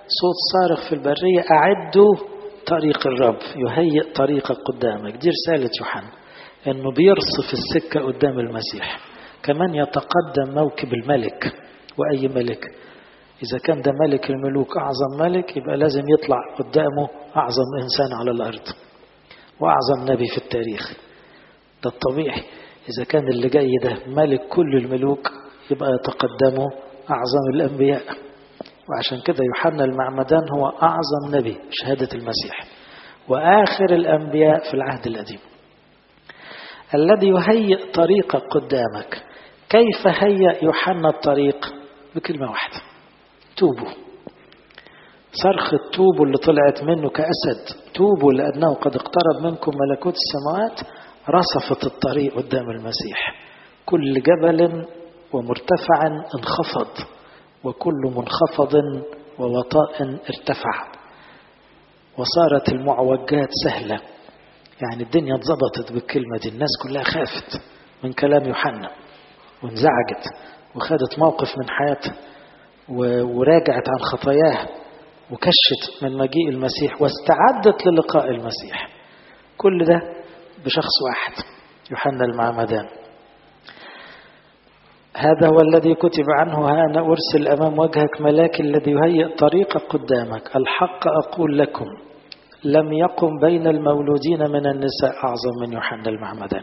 صوت صارخ في البرية أعدوا طريق الرب يهيئ طريقك قدامك. دي رسالة يوحنا، أنه بيرصف السكة قدام المسيح. كمان يتقدم موكب الملك، وأي ملك؟ إذا كان ده ملك الملوك أعظم ملك، يبقى لازم يطلع قدامه أعظم إنسان على الأرض وأعظم نبي في التاريخ. ده الطبيعي. إذا كان اللي جاي ده ملك كل الملوك، يبقى يتقدمه أعظم الأنبياء. وعشان كده يوحنا المعمدان هو أعظم نبي شهادة المسيح، وآخر الأنبياء في العهد القديم، الذي يهيئ طريقك قدامك. كيف هيئ يوحنا الطريق؟ بكلمة واحدة: توبوا. صرخ توبوا اللي طلعت منه كأسد، توبوا لأنه قد اقترب منكم ملكوت السماوات، رصفت الطريق قدام المسيح. كل جبل ومرتفع انخفض، وكل منخفض ووطاء ارتفع، وصارت المعوجات سهلة. يعني الدنيا اتظبطت بالكلمة دي. الناس كلها خافت من كلام يوحنا وانزعجت وخدت موقف من حياتها وراجعت عن خطاياها وكشت من مجيء المسيح واستعدت للقاء المسيح. كل ده بشخص واحد، يوحنا المعمدان. هذا هو الذي كتب عنه: ها أنا أرسل أمام وجهك ملاك الذي يهيئ طريقك قدامك. الحق أقول لكم لم يقم بين المولودين من النساء أعظم من يوحنا المعمدان.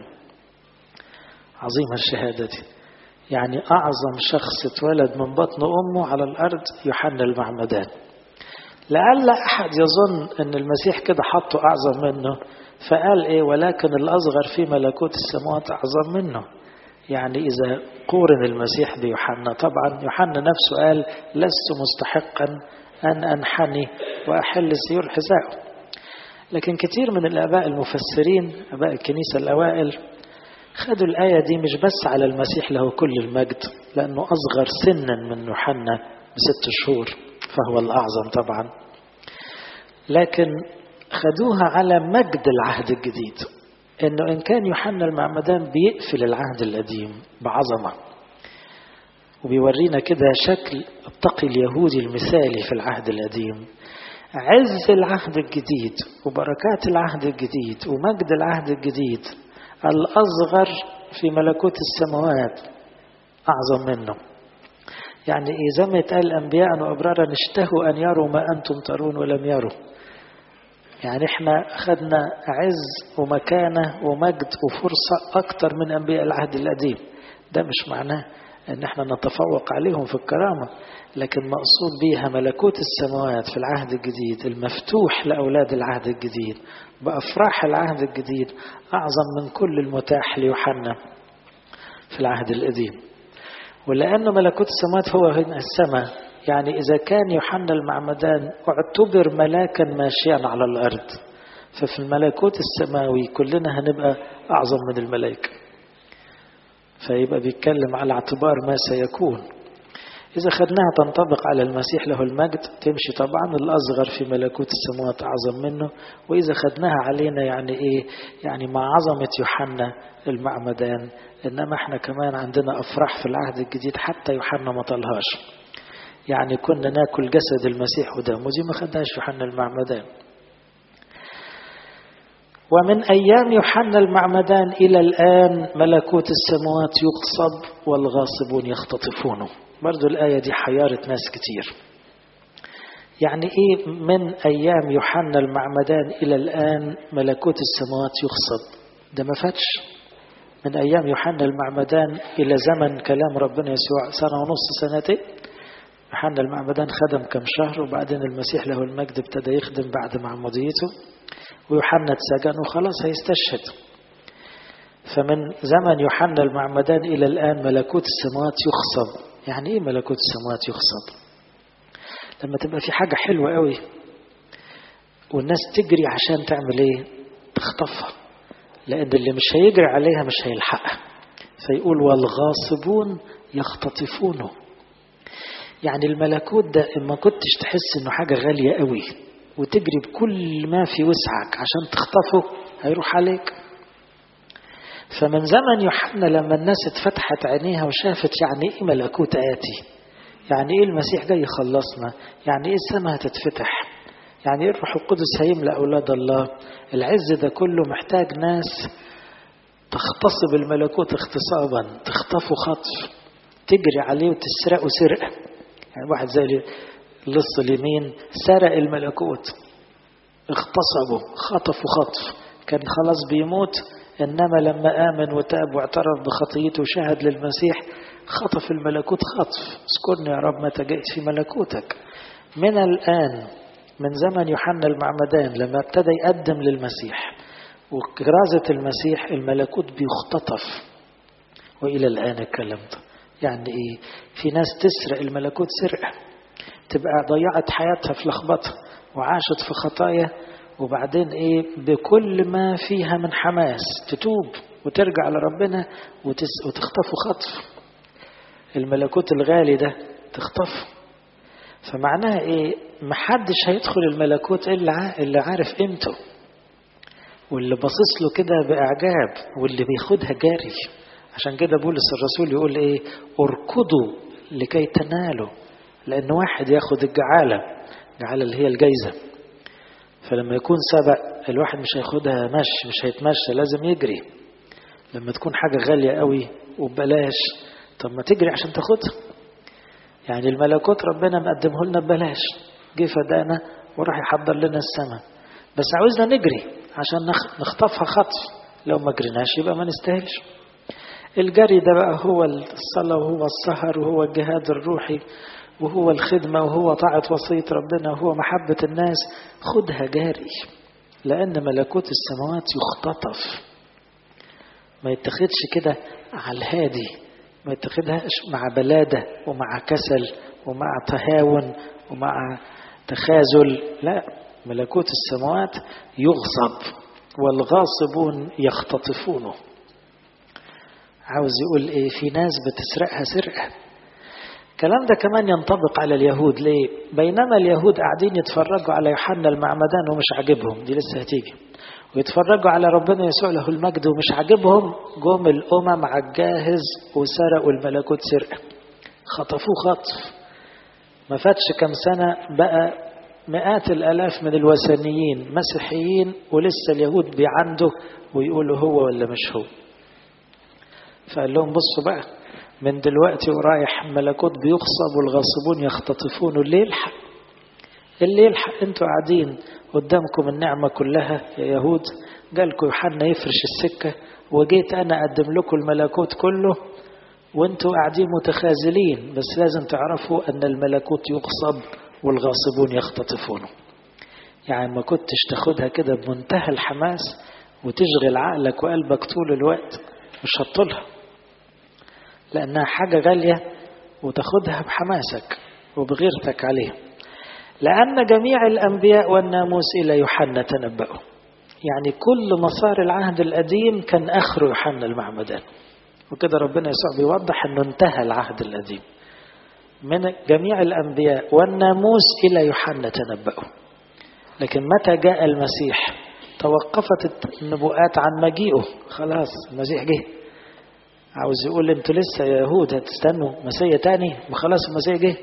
عظيمة الشهادة دي. يعني أعظم شخص اتولد من بطن أمه على الأرض يوحنا المعمدان. لعل أحد يظن أن المسيح كده حطه أعظم منه، فقال إيه: ولكن الأصغر في ملكوت السماوات أعظم منه. يعني إذا قورن المسيح بيوحنا، طبعا يوحنا نفسه قال: لست مستحقا أن أنحني وأحل سيور حذائه. لكن كتير من الآباء المفسرين، آباء الكنيسة الأوائل، خدوا الآية دي مش بس على المسيح له كل المجد، لأنه أصغر سنا من يوحنا ب6 شهور، فهو الأعظم طبعا، لكن خدوها على مجد العهد الجديد، إنه إن كان يوحنا المعمدان بيقفل العهد القديم بعظمة وبيورينا كده شكل التقي اليهودي المثالي في العهد القديم، عز العهد الجديد وبركات العهد الجديد ومجد العهد الجديد الأصغر في ملكوت السماوات أعظم منه. يعني إذا ما يتقال أنبياء وأبرارا اشتهوا أن يروا ما أنتم ترون ولم يروا. يعني احنا أخذنا عز ومكانة ومجد وفرصة أكتر من أنبياء العهد القديم. ده مش معناه أن احنا نتفوق عليهم في الكرامة، لكن مقصود بيها ملكوت السماوات في العهد الجديد المفتوح لأولاد العهد الجديد بأفراح العهد الجديد أعظم من كل المتاح ليوحنا في العهد القديم. ولأن ملكوت السماوات هو هنا السماء، يعني إذا كان يوحنا المعمدان اعتبر ملاكا ماشيا على الأرض، ففي الملكوت السماوي كلنا هنبقى أعظم من الملائكة. فيبقى بيتكلم على اعتبار ما سيكون. إذا خدناها تنطبق على المسيح له المجد تمشي طبعا، الأصغر في ملكوت السماوات أعظم منه. وإذا خدناها علينا يعني إيه؟ يعني مع عظمة يوحنا المعمدان، إنما احنا كمان عندنا أفراح في العهد الجديد حتى يوحنا ما طلهاش. يعني كنا ناكل جسد المسيح ودمه، دي ما خدهاش يوحنا المعمدان. ومن أيام يوحنا المعمدان إلى الآن ملكوت السماوات يقصد والغاصبون يختطفونه. برضو الآية دي حيارت ناس كتير. يعني إيه من أيام يوحنا المعمدان إلى الآن ملكوت السماوات يقصد؟ ده ما فاتش. من أيام يوحنا المعمدان إلى زمن كلام ربنا يسوع 1.5 سنة. يوحنا المعمدان خدم كم شهر، وبعدين المسيح له المجد ابتدى يخدم بعد معموديته، ويوحنا اتسجن وخلاص هيستشهد. فمن زمن يوحنا المعمدان إلى الآن ملكوت السماوات يخصب. يعني إيه ملكوت السماوات يخصب؟ لما تبقى في حاجة حلوة قوي والناس تجري عشان تعمل إيه؟ تخطفها، لأن اللي مش هيجري عليها مش هيلحقها. فيقول والغاصبون يختطفونه. يعني الملكوت ده إما كنتش تحس إنه حاجة غالية قوي وتجري بكل ما في وسعك عشان تخطفه، هيروح عليك. فمن زمن يوحنا لما الناس اتفتحت عينيها وشافت يعني ايه ملكوت آتي، يعني إيه المسيح جاي يخلصنا؟ يعني إيه السماء هتتفتح؟ يعني إيه الروح القدس هيملأ أولاد الله؟ العز ده كله محتاج ناس تغتصب الملكوت اغتصابا، تخطفه خطف، تجري عليه وتسرقه سرقة. يعني واحد زي اللص اليمين سرق الملكوت، اغتصبه، خطفه خطف، كان خلاص بيموت، إنما لما آمن وتاب واعترف بخطيته وشهد للمسيح خطف الملكوت خطف. اذكرني يا رب متى جئت في ملكوتك. من الآن، من زمن يوحنا المعمدان لما ابتدى يقدم للمسيح وكرازة المسيح، الملكوت بيختطف، وإلى الآن الكلام ده. يعني إيه؟ في ناس تسرق الملكوت سرقة، تبقى ضيعت حياتها في لخبطة وعاشت في خطايا، وبعدين إيه بكل ما فيها من حماس تتوب وترجع لربنا وتخطفه خطف. الملكوت الغالي ده تخطفه. فمعناها إيه؟ محدش هيدخل الملكوت إلا اللي عارف قيمته، واللي باصص له كده بإعجاب، واللي بياخدها جاري. عشان كده بولس الرسول يقول إيه؟ اركضوا لكي تنالوا. لأن واحد ياخد الجعالة اللي هي الجايزة، فلما يكون سبق الواحد مش هياخدها مشي، مش هيتمشى، لازم يجري. لما تكون حاجة غالية قوي وببلاش، طب ما تجري عشان تاخدها. يعني الملكوت ربنا مقدمه لنا ببلاش، جه فدانا وراح يحضر لنا السماء، بس عاوزنا نجري عشان نخطفها خطف. لو ما جريناش يبقى ما نستاهلش. الجري ده بقى هو الصلاة وهو السهر وهو الجهاد الروحي وهو الخدمة وهو طاعة وصية ربنا وهو محبة الناس. خدها جاري، لأن ملكوت السماوات يختطف، ما يتخدش كده على الهادي، ما يتخدهاش مع بلادة ومع كسل ومع تهاون ومع تخاذل. لا، ملكوت السماوات يغصب والغاصبون يختطفونه. عاوز يقول ايه؟ في ناس بتسرقها سرقة. الكلام ده كمان ينطبق على اليهود. ليه؟ بينما اليهود قاعدين يتفرجوا على يوحنا المعمدان ومش عاجبهم، دي لسه هتيجي، ويتفرجوا على ربنا يسوع له المجد ومش عاجبهم، جم الأمم على الجاهز وسرقوا الملكوت سرقة، خطفوه خطف. ما فاتش كم سنة بقى مئات الآلاف من الوثنيين مسيحيين، ولسه اليهود بيعندوا ويقولوا هو ولا مش هو. فقال لهم بصوا بقى، من دلوقتي ورايح ملكوت بيغصب والغاصبون يختطفون. اللي يلحق انتوا قاعدين قدامكم النعمة كلها يا يهود، جالكم يوحنا يفرش السكة، وجيت أنا أقدم لكم الملكوت كله وانتوا قاعدين متخاذلين. بس لازم تعرفوا أن الملكوت يغصب والغاصبون يختطفونه. يعني ما كنتش تاخدها كده بمنتهى الحماس وتشغل عقلك وقلبك طول الوقت، مش هتطولها، لأنها حاجة غالية، وتاخدها بحماسك وبغيرتك عليها. لأن جميع الأنبياء والناموس إلى يوحنا تنبأوا. يعني كل مسار العهد القديم كان آخره يوحنا المعمدان، وكده ربنا يسوع بيوضح أنه انتهى العهد القديم. من جميع الأنبياء والناموس إلى يوحنا تنبأوا. لكن متى جاء المسيح توقفت النبوءات عن مجيئه، خلاص المسيح جه. عاوز يقول انتوا لسه يا يهود هتستنوا مسيح تاني؟ وخلاص المسيح جه.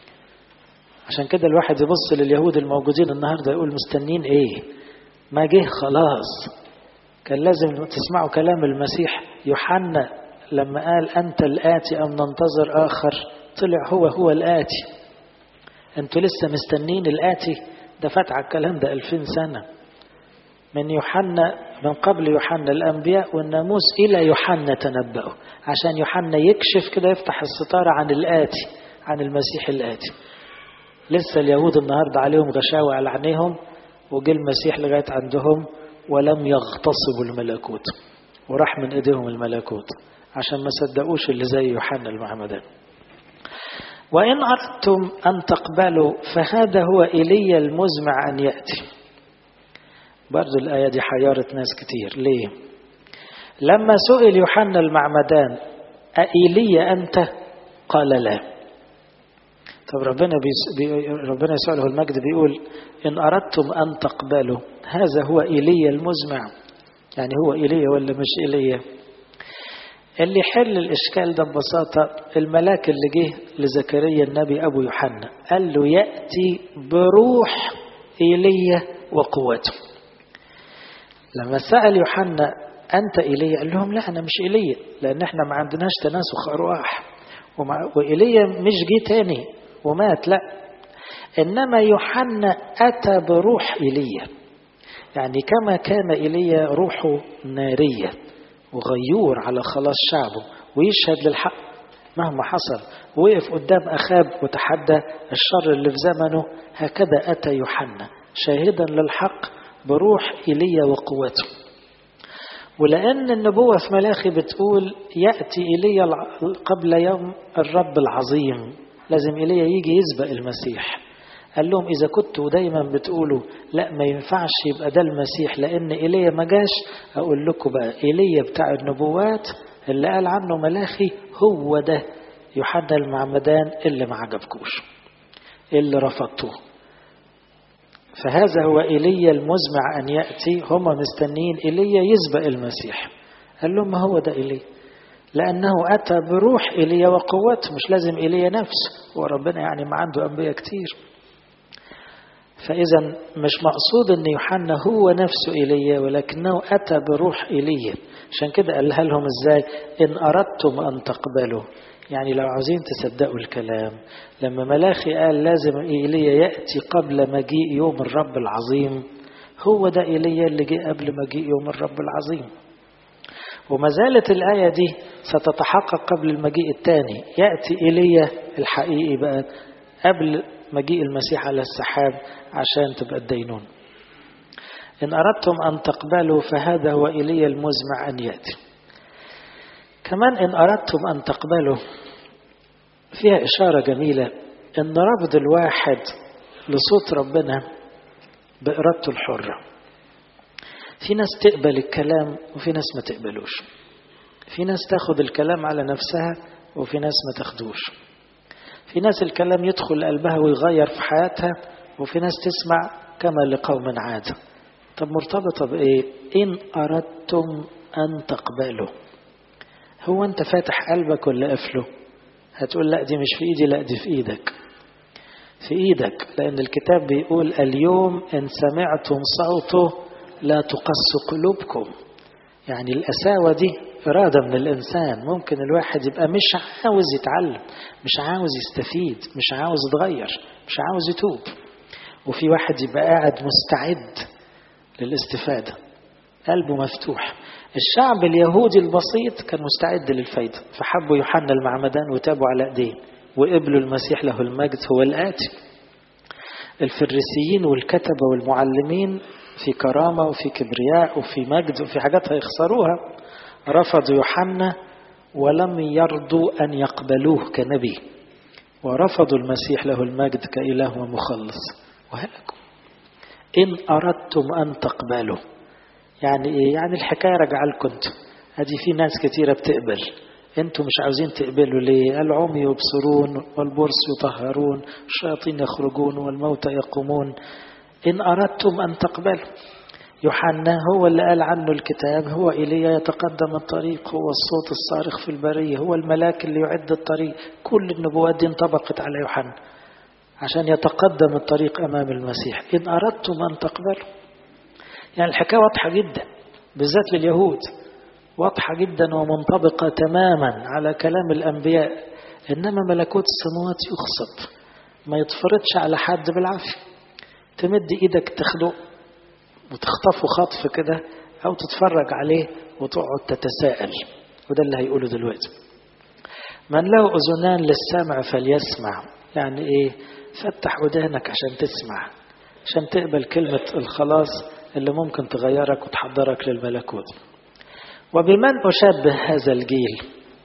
عشان كده الواحد يبص لليهود الموجودين النهاردة يقول مستنين ايه؟ ما جه خلاص. كان لازم تسمعوا كلام المسيح. يوحنا لما قال أنت الآتي أم ننتظر آخر، طلع هو الآتي. أنتوا لسه مستنين الآتي؟ ده فات على الكلام ده 2000 سنة. من يوحنا، من قبل يوحنا الأنبياء والناموس إلى يوحنا تنبأوا، عشان يوحنا يكشف كده، يفتح الستارة عن الآتي، عن المسيح الآتي. لسه اليهود النهاردة عليهم غشاوة على عينيهم، وجه المسيح لغاية عندهم ولم يغتصبوا الملكوت، وراح من ايديهم الملكوت عشان ما صدقوش اللي زي يوحنا المعمدان. وإن أردتم أن تقبلوا فهذا هو إيليا المزمع أن يأتي. برضو الآية دي حيرت ناس كتير. ليه؟ لما سئل يوحنا المعمدان أإيليا أنت؟ قال لا. طب ربنا يسوع له المجد بيقول إن أردتم أن تقبلوا هذا هو إيليا المزمع. يعني هو إيليا ولا مش إيليا؟ اللي يحل الإشكال ده ببساطة الملاك اللي جه لزكريا النبي أبو يوحنا قال له يأتي بروح إيليا وقوته. لما سأل يوحنا أنت إيليا قال لهم لا أنا مش إيليا، لأن احنا ما عندناش تناسخ أرواح، وإيليا مش جه تاني ومات، لا، إنما يوحنا أتى بروح إيليا. يعني كما كان إيليا روحه نارية وغيور على خلاص شعبه ويشهد للحق مهما حصل، وقف قدام أخاب وتحدى الشر اللي في زمنه، هكذا أتى يوحنا شاهدا للحق بروح إيليا وقوته. ولأن النبوة في ملاخي بتقول يأتي إيليا قبل يوم الرب العظيم، لازم إيليا يجي يسبق المسيح. قال لهم إذا كنتوا دايما بتقولوا لا ما ينفعش يبقى ده المسيح لأن إيليا ما جاش، أقول لكم بقى إيليا بتاع النبوات اللي قال عنه ملاخي هو ده يوحنا المعمدان اللي ما عجبكوش، اللي رفضتوه. فهذا هو إيليا المزمع أن يأتي، هم مستنين إيليا يسبق المسيح. قال لهم ما هو ده إيليا، لأنه أتى بروح إيليا وقوته، مش لازم إيليا نفسه، وربنا يعني ما عنده أنبياء كتير. فإذا مش مقصود أن يوحنا هو نفسه إيليا، ولكنه أتى بروح إيليا. عشان كده قالها لهم إزاي؟ إن أردتم أن تقبلوا، يعني لو عاوزين تصدقوا الكلام، لما ملاخي قال لازم إيليا يأتي قبل مجيء يوم الرب العظيم، هو ده إيليا اللي جاء قبل مجيء يوم الرب العظيم. وما زالت الآية دي ستتحقق قبل المجيء الثاني، يأتي إيليا الحقيقي بقى قبل مجيء المسيح على السحاب عشان تبقى الدينون. إن أردتم أن تقبلوا فهذا هو إيليا المزمع أن يأتي. كمان إن أردتم أن تقبلوا فيها إشارة جميلة، إن رفض الواحد لصوت ربنا بإرادته الحرة. في ناس تقبل الكلام وفي ناس ما تقبلوش، في ناس تاخد الكلام على نفسها وفي ناس ما تاخدوش، في ناس الكلام يدخل قلبها ويغير في حياتها، وفي ناس تسمع كما لقوم عادة. طب مرتبطة بإيه؟ إن أردتم أن تقبلوا، هو أنت فاتح قلبك ولا قفله؟ هتقول لا دي مش في إيدي، لا دي في إيدك، في إيدك، لأن الكتاب بيقول اليوم إن سمعتم صوته لا تقسوا قلوبكم. يعني القساوة دي إرادة من الإنسان. ممكن الواحد يبقى مش عاوز يتعلم، مش عاوز يستفيد، مش عاوز يتغير، مش عاوز يتوب، وفي واحد يبقى قاعد مستعد للاستفادة، قلبه مفتوح. الشعب اليهودي البسيط كان مستعد للفايدة، فحبوا يوحنا المعمدان وتابوا على ايديه وقبلوا المسيح له المجد هو الآتي. الفريسيين والكتبة والمعلمين في كرامة وفي كبرياء وفي مجد وفي حاجات هيخسروها، رفضوا يوحنا ولم يرضوا أن يقبلوه كنبي، ورفضوا المسيح له المجد كإله ومخلص وهلكوا. إن أردتم أن تقبلوا يعني إيه؟ يعني الحكاية رجع لكم انتم. هذه في ناس كتيرة بتقبل، انتم مش عاوزين تقبلوا ليه؟ العمي يبصرون والبرص يطهرون، الشياطين يخرجون والموتى يقومون. إن أردتم أن تقبلوا. يوحنا هو اللي قال عنه الكتاب هو إيليا يتقدم الطريق، هو الصوت الصارخ في البرية، هو الملاك اللي يعد الطريق. كل النبوات دي انطبقت على يوحنا عشان يتقدم الطريق أمام المسيح. إن أردتم أن تقبلوا، يعني الحكاية واضحة جدا بالذات لليهود، واضحة جدا ومنطبقة تماما على كلام الأنبياء. إنما ملكوت السماوات يخصب، ما يتفرضش على حد بالعافية. تمد إيدك تاخده وتخطفه خطف كده، أو تتفرج عليه وتقعد تتساءل. وده اللي هيقوله دلوقتي. من له أذنان للسمع فليسمع. يعني إيه؟ فتح ودانك عشان تسمع، عشان تقبل كلمة الخلاص اللي ممكن تغيرك وتحضرك للملكوت. وبمن أشبه هذا الجيل؟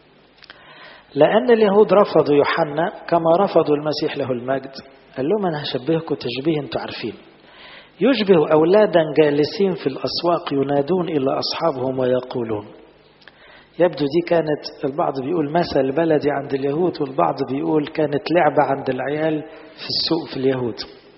لأن اليهود رفضوا يوحنا كما رفضوا المسيح له المجد. قال لهم أنا هشبهكم تشبيه انتوا عارفين، يشبه أولادا جالسين في الأسواق ينادون إلى أصحابهم ويقولون. يبدو دي كانت، البعض بيقول مثل بلدي عند اليهود، والبعض بيقول كانت لعبة عند العيال في السوق في اليهود.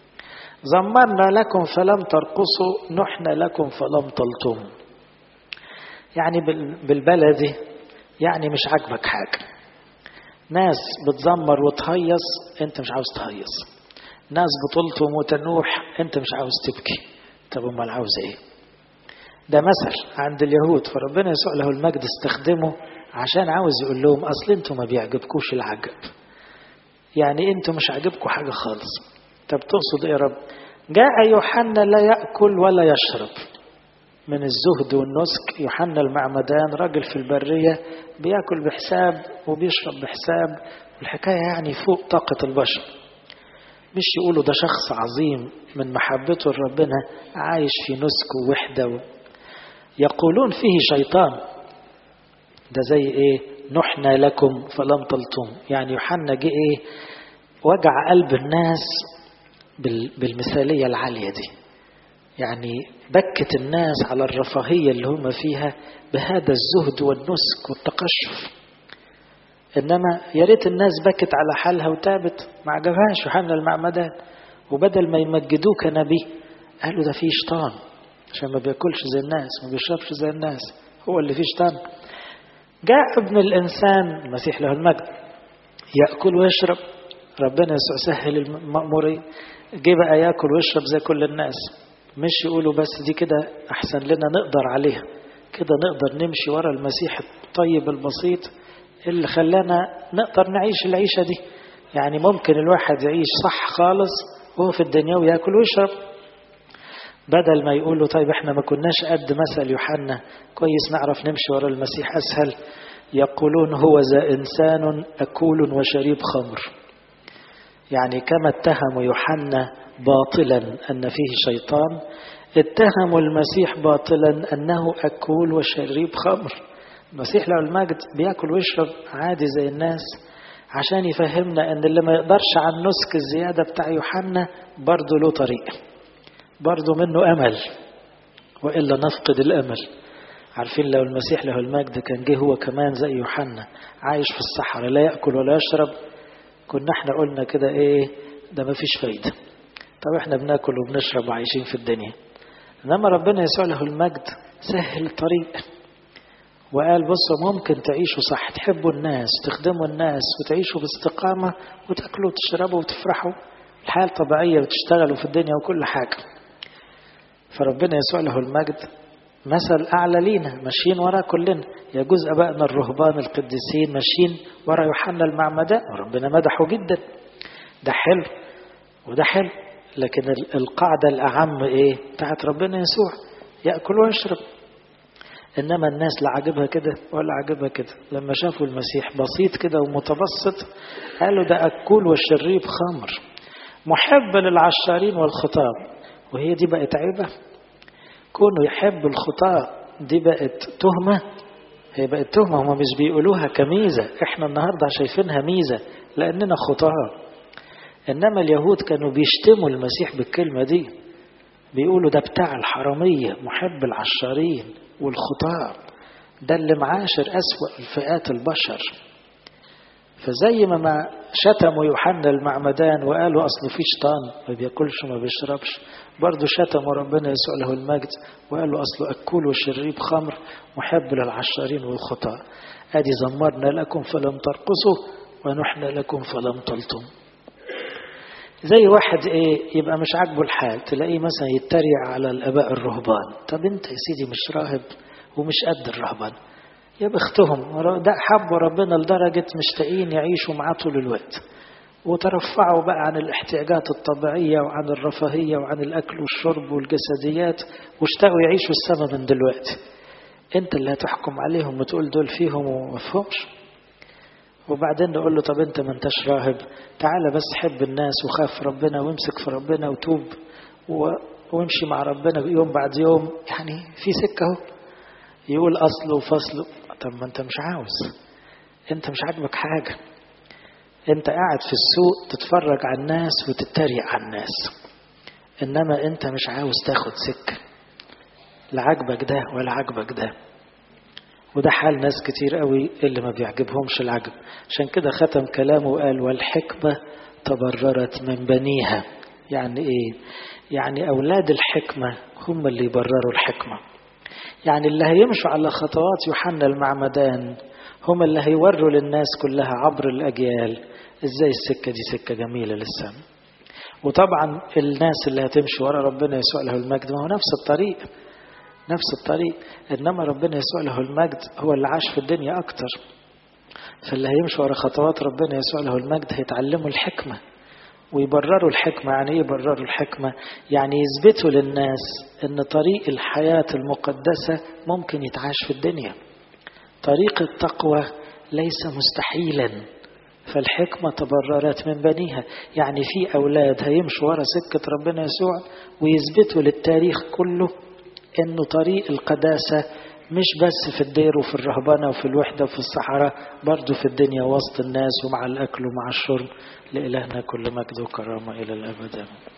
زمرنا لكم فلم ترقصوا، نحن لكم فلم تلطموا. يعني بالبلدي يعني مش عاجبك حاجة. ناس بتزمر وتهيص، انت مش عاوز تهيص. ناس بتلطم وتنوح، انت مش عاوز تبكي. طب امال عاوز ايه؟ ده مثل عند اليهود، فربنا يسوع له المجد استخدمه عشان عاوز يقول لهم اصل انتوا ما بيعجبكوش العجب، يعني انتوا مش عاجبكوا حاجة خالص. طب تقصد ايه يا رب؟ جاء يوحنا لا يأكل ولا يشرب. من الزهد والنسك، يوحنا المعمدان راجل في البرية بيأكل بحساب وبيشرب بحساب، الحكاية يعني فوق طاقة البشر. مش يقولوا ده شخص عظيم من محبته لربنا عايش في نسك ووحدة يقولون فيه شيطان. ده زي ايه؟ نحنا لكم فلم تلطم. يعني يوحنا جه ايه؟ وجع قلب الناس بالمثالية العالية دي، يعني بكت الناس على الرفاهية اللي هم فيها بهذا الزهد والنسك والتقشف. إنما يا ريت الناس بكت على حالها وتابت، ما عجبهاش يوحنا المعمدان. وبدل ما يمجدوه كنبي قالوا ده فيه شيطان عشان ما بياكلش زي الناس ما بيشربش زي الناس، هو اللي فيه شيطان. جاء ابن الإنسان المسيح له المجد يأكل ويشرب. ربنا يسوع سهل المأمورية، جه بقى يأكل ويشرب زي كل الناس. مش يقولوا بس دي كده أحسن لنا نقدر عليها، كده نقدر نمشي ورا المسيح الطيب البسيط اللي خلانا نقدر نعيش العيشة دي. يعني ممكن الواحد يعيش صح خالص وهو في الدنيا ويأكل ويشرب، بدل ما يقولوا طيب احنا ما كناش قد مثل يوحنا، كويس نعرف نمشي ورا المسيح أسهل. يقولون هو ذا إنسان أكول وشريب خمر. يعني كما اتهموا يوحنا باطلا أن فيه شيطان، اتهموا المسيح باطلا أنه أكول وشريب خمر. المسيح له المجد بيأكل ويشرب عادي زي الناس عشان يفهمنا أن اللي ما يقدرش عن نسك الزيادة بتاع يوحنا برضه له طريق، برضه منه أمل، وإلا نفقد الأمل. عارفين لو المسيح له المجد كان جه هو كمان زي يوحنا عايش في الصحراء لا يأكل ولا يشرب، كنا احنا قلنا كده ايه ده ما فيش فايدة، طب احنا بناكل وبنشرب وعايشين في الدنيا. انما ربنا يسوع له المجد سهل الطريق وقال بصوا ممكن تعيشوا صح، تحبوا الناس تخدموا الناس وتعيشوا باستقامة وتأكلوا وتشربوا وتفرحوا الحياة الطبيعية وتشتغلوا في الدنيا وكل حاجة. فربنا يسوع له المجد مثل أعلى لينا ماشيين ورا كلنا. يجوز أبائنا الرهبان القديسين ماشيين ورا يوحنا المعمدان وربنا مدحه جدا، ده حلو وده حلو، لكن القاعدة الأعم إيه بتاعت ربنا يسوع يأكل ويشرب. إنما الناس لا عجبها كده ولا عجبها كده، لما شافوا المسيح بسيط كده ومتبسط قالوا ده أكول وشريب خمر محب للعشارين والخطاب. وهي دي بقت عيبة؟ كونه يحب الخطاة دي بقت تهمة؟ هي بقت تهمة، هم مش بيقولوها كميزة، احنا النهاردة شايفينها ميزة لأننا خطاة. إنما اليهود كانوا بيشتموا المسيح بالكلمة دي، بيقولوا ده بتاع الحرامية محب العشارين والخطاة، ده اللي معاشر أسوأ الفئات البشر. فزي ما شتموا يوحنا المعمدان وقالوا أصله في شيطان ما بياكلش وما بيشربش، برضو شتموا ربنا يسوع له المجد وقالوا أصله أكول وشريب خمر محب للعشارين والخطاة. أدي زمرنا لكم فلم ترقصوا ونحن لكم فلم تلطم. زي واحد ايه يبقى مش عاجبه الحال، تلاقيه مثلا يتريق على الآباء الرهبان. طب انت يا سيدي مش راهب ومش قد الرهبان، يا بختهم ده حبوا ربنا لدرجة مشتاقين يعيشوا معاه طول الوقت وترفعوا بقى عن الاحتياجات الطبيعية وعن الرفاهية وعن الأكل والشرب والجسديات واشتاقوا يعيشوا السما من دلوقتي. انت اللي هتحكم عليهم وتقول دول فيهم ومفهومش؟ وبعدين نقول له طب انت ما انتش راهب، تعالى بس حب الناس وخاف ربنا وامسك في ربنا وتوب وامشي مع ربنا يوم بعد يوم، يعني في سكة اهو. يقول أصله وفصله. طب ما أنت مش عاوز، أنت مش عاجبك حاجة، أنت قاعد في السوق تتفرج على الناس وتتريق على الناس، إنما أنت مش عاوز تاخد سكة، لا عاجبك ده ولا عاجبك ده. وده حال ناس كتير قوي اللي ما بيعجبهمش العجب. عشان كده ختم كلامه وقال والحكمة تبررت من بنيها. يعني إيه؟ يعني أولاد الحكمة هم اللي يبرروا الحكمة. يعني اللي هيمشوا على خطوات يوحنا المعمدان هم اللي هيوروا للناس كلها عبر الأجيال إزاي السكة دي سكة جميلة للسماء. وطبعا الناس اللي هتمشي ورا ربنا يسوع له المجد ما هو نفس الطريق، إنما ربنا يسوع له المجد هو اللي عاش في الدنيا أكتر، فاللي هيمشي ورا خطوات ربنا يسوع له المجد هيتعلموا الحكمة ويبرروا الحكمة. يعني ايه يبرروا الحكمة؟ يعني يثبتوا للناس ان طريق الحياة المقدسة ممكن يتعاش في الدنيا، طريق التقوى ليس مستحيلا، فالحكمة تبررت من بنيها. يعني في أولاد هيمشوا ورا سكة ربنا يسوع ويثبتوا للتاريخ كله انه طريق القداسة مش بس في الدير وفي الرهبنة وفي الوحدة وفي الصحراء، برضو في الدنيا وسط الناس ومع الأكل ومع الشرب. لإلهنا كل مجد وكرامة إلى الأبد.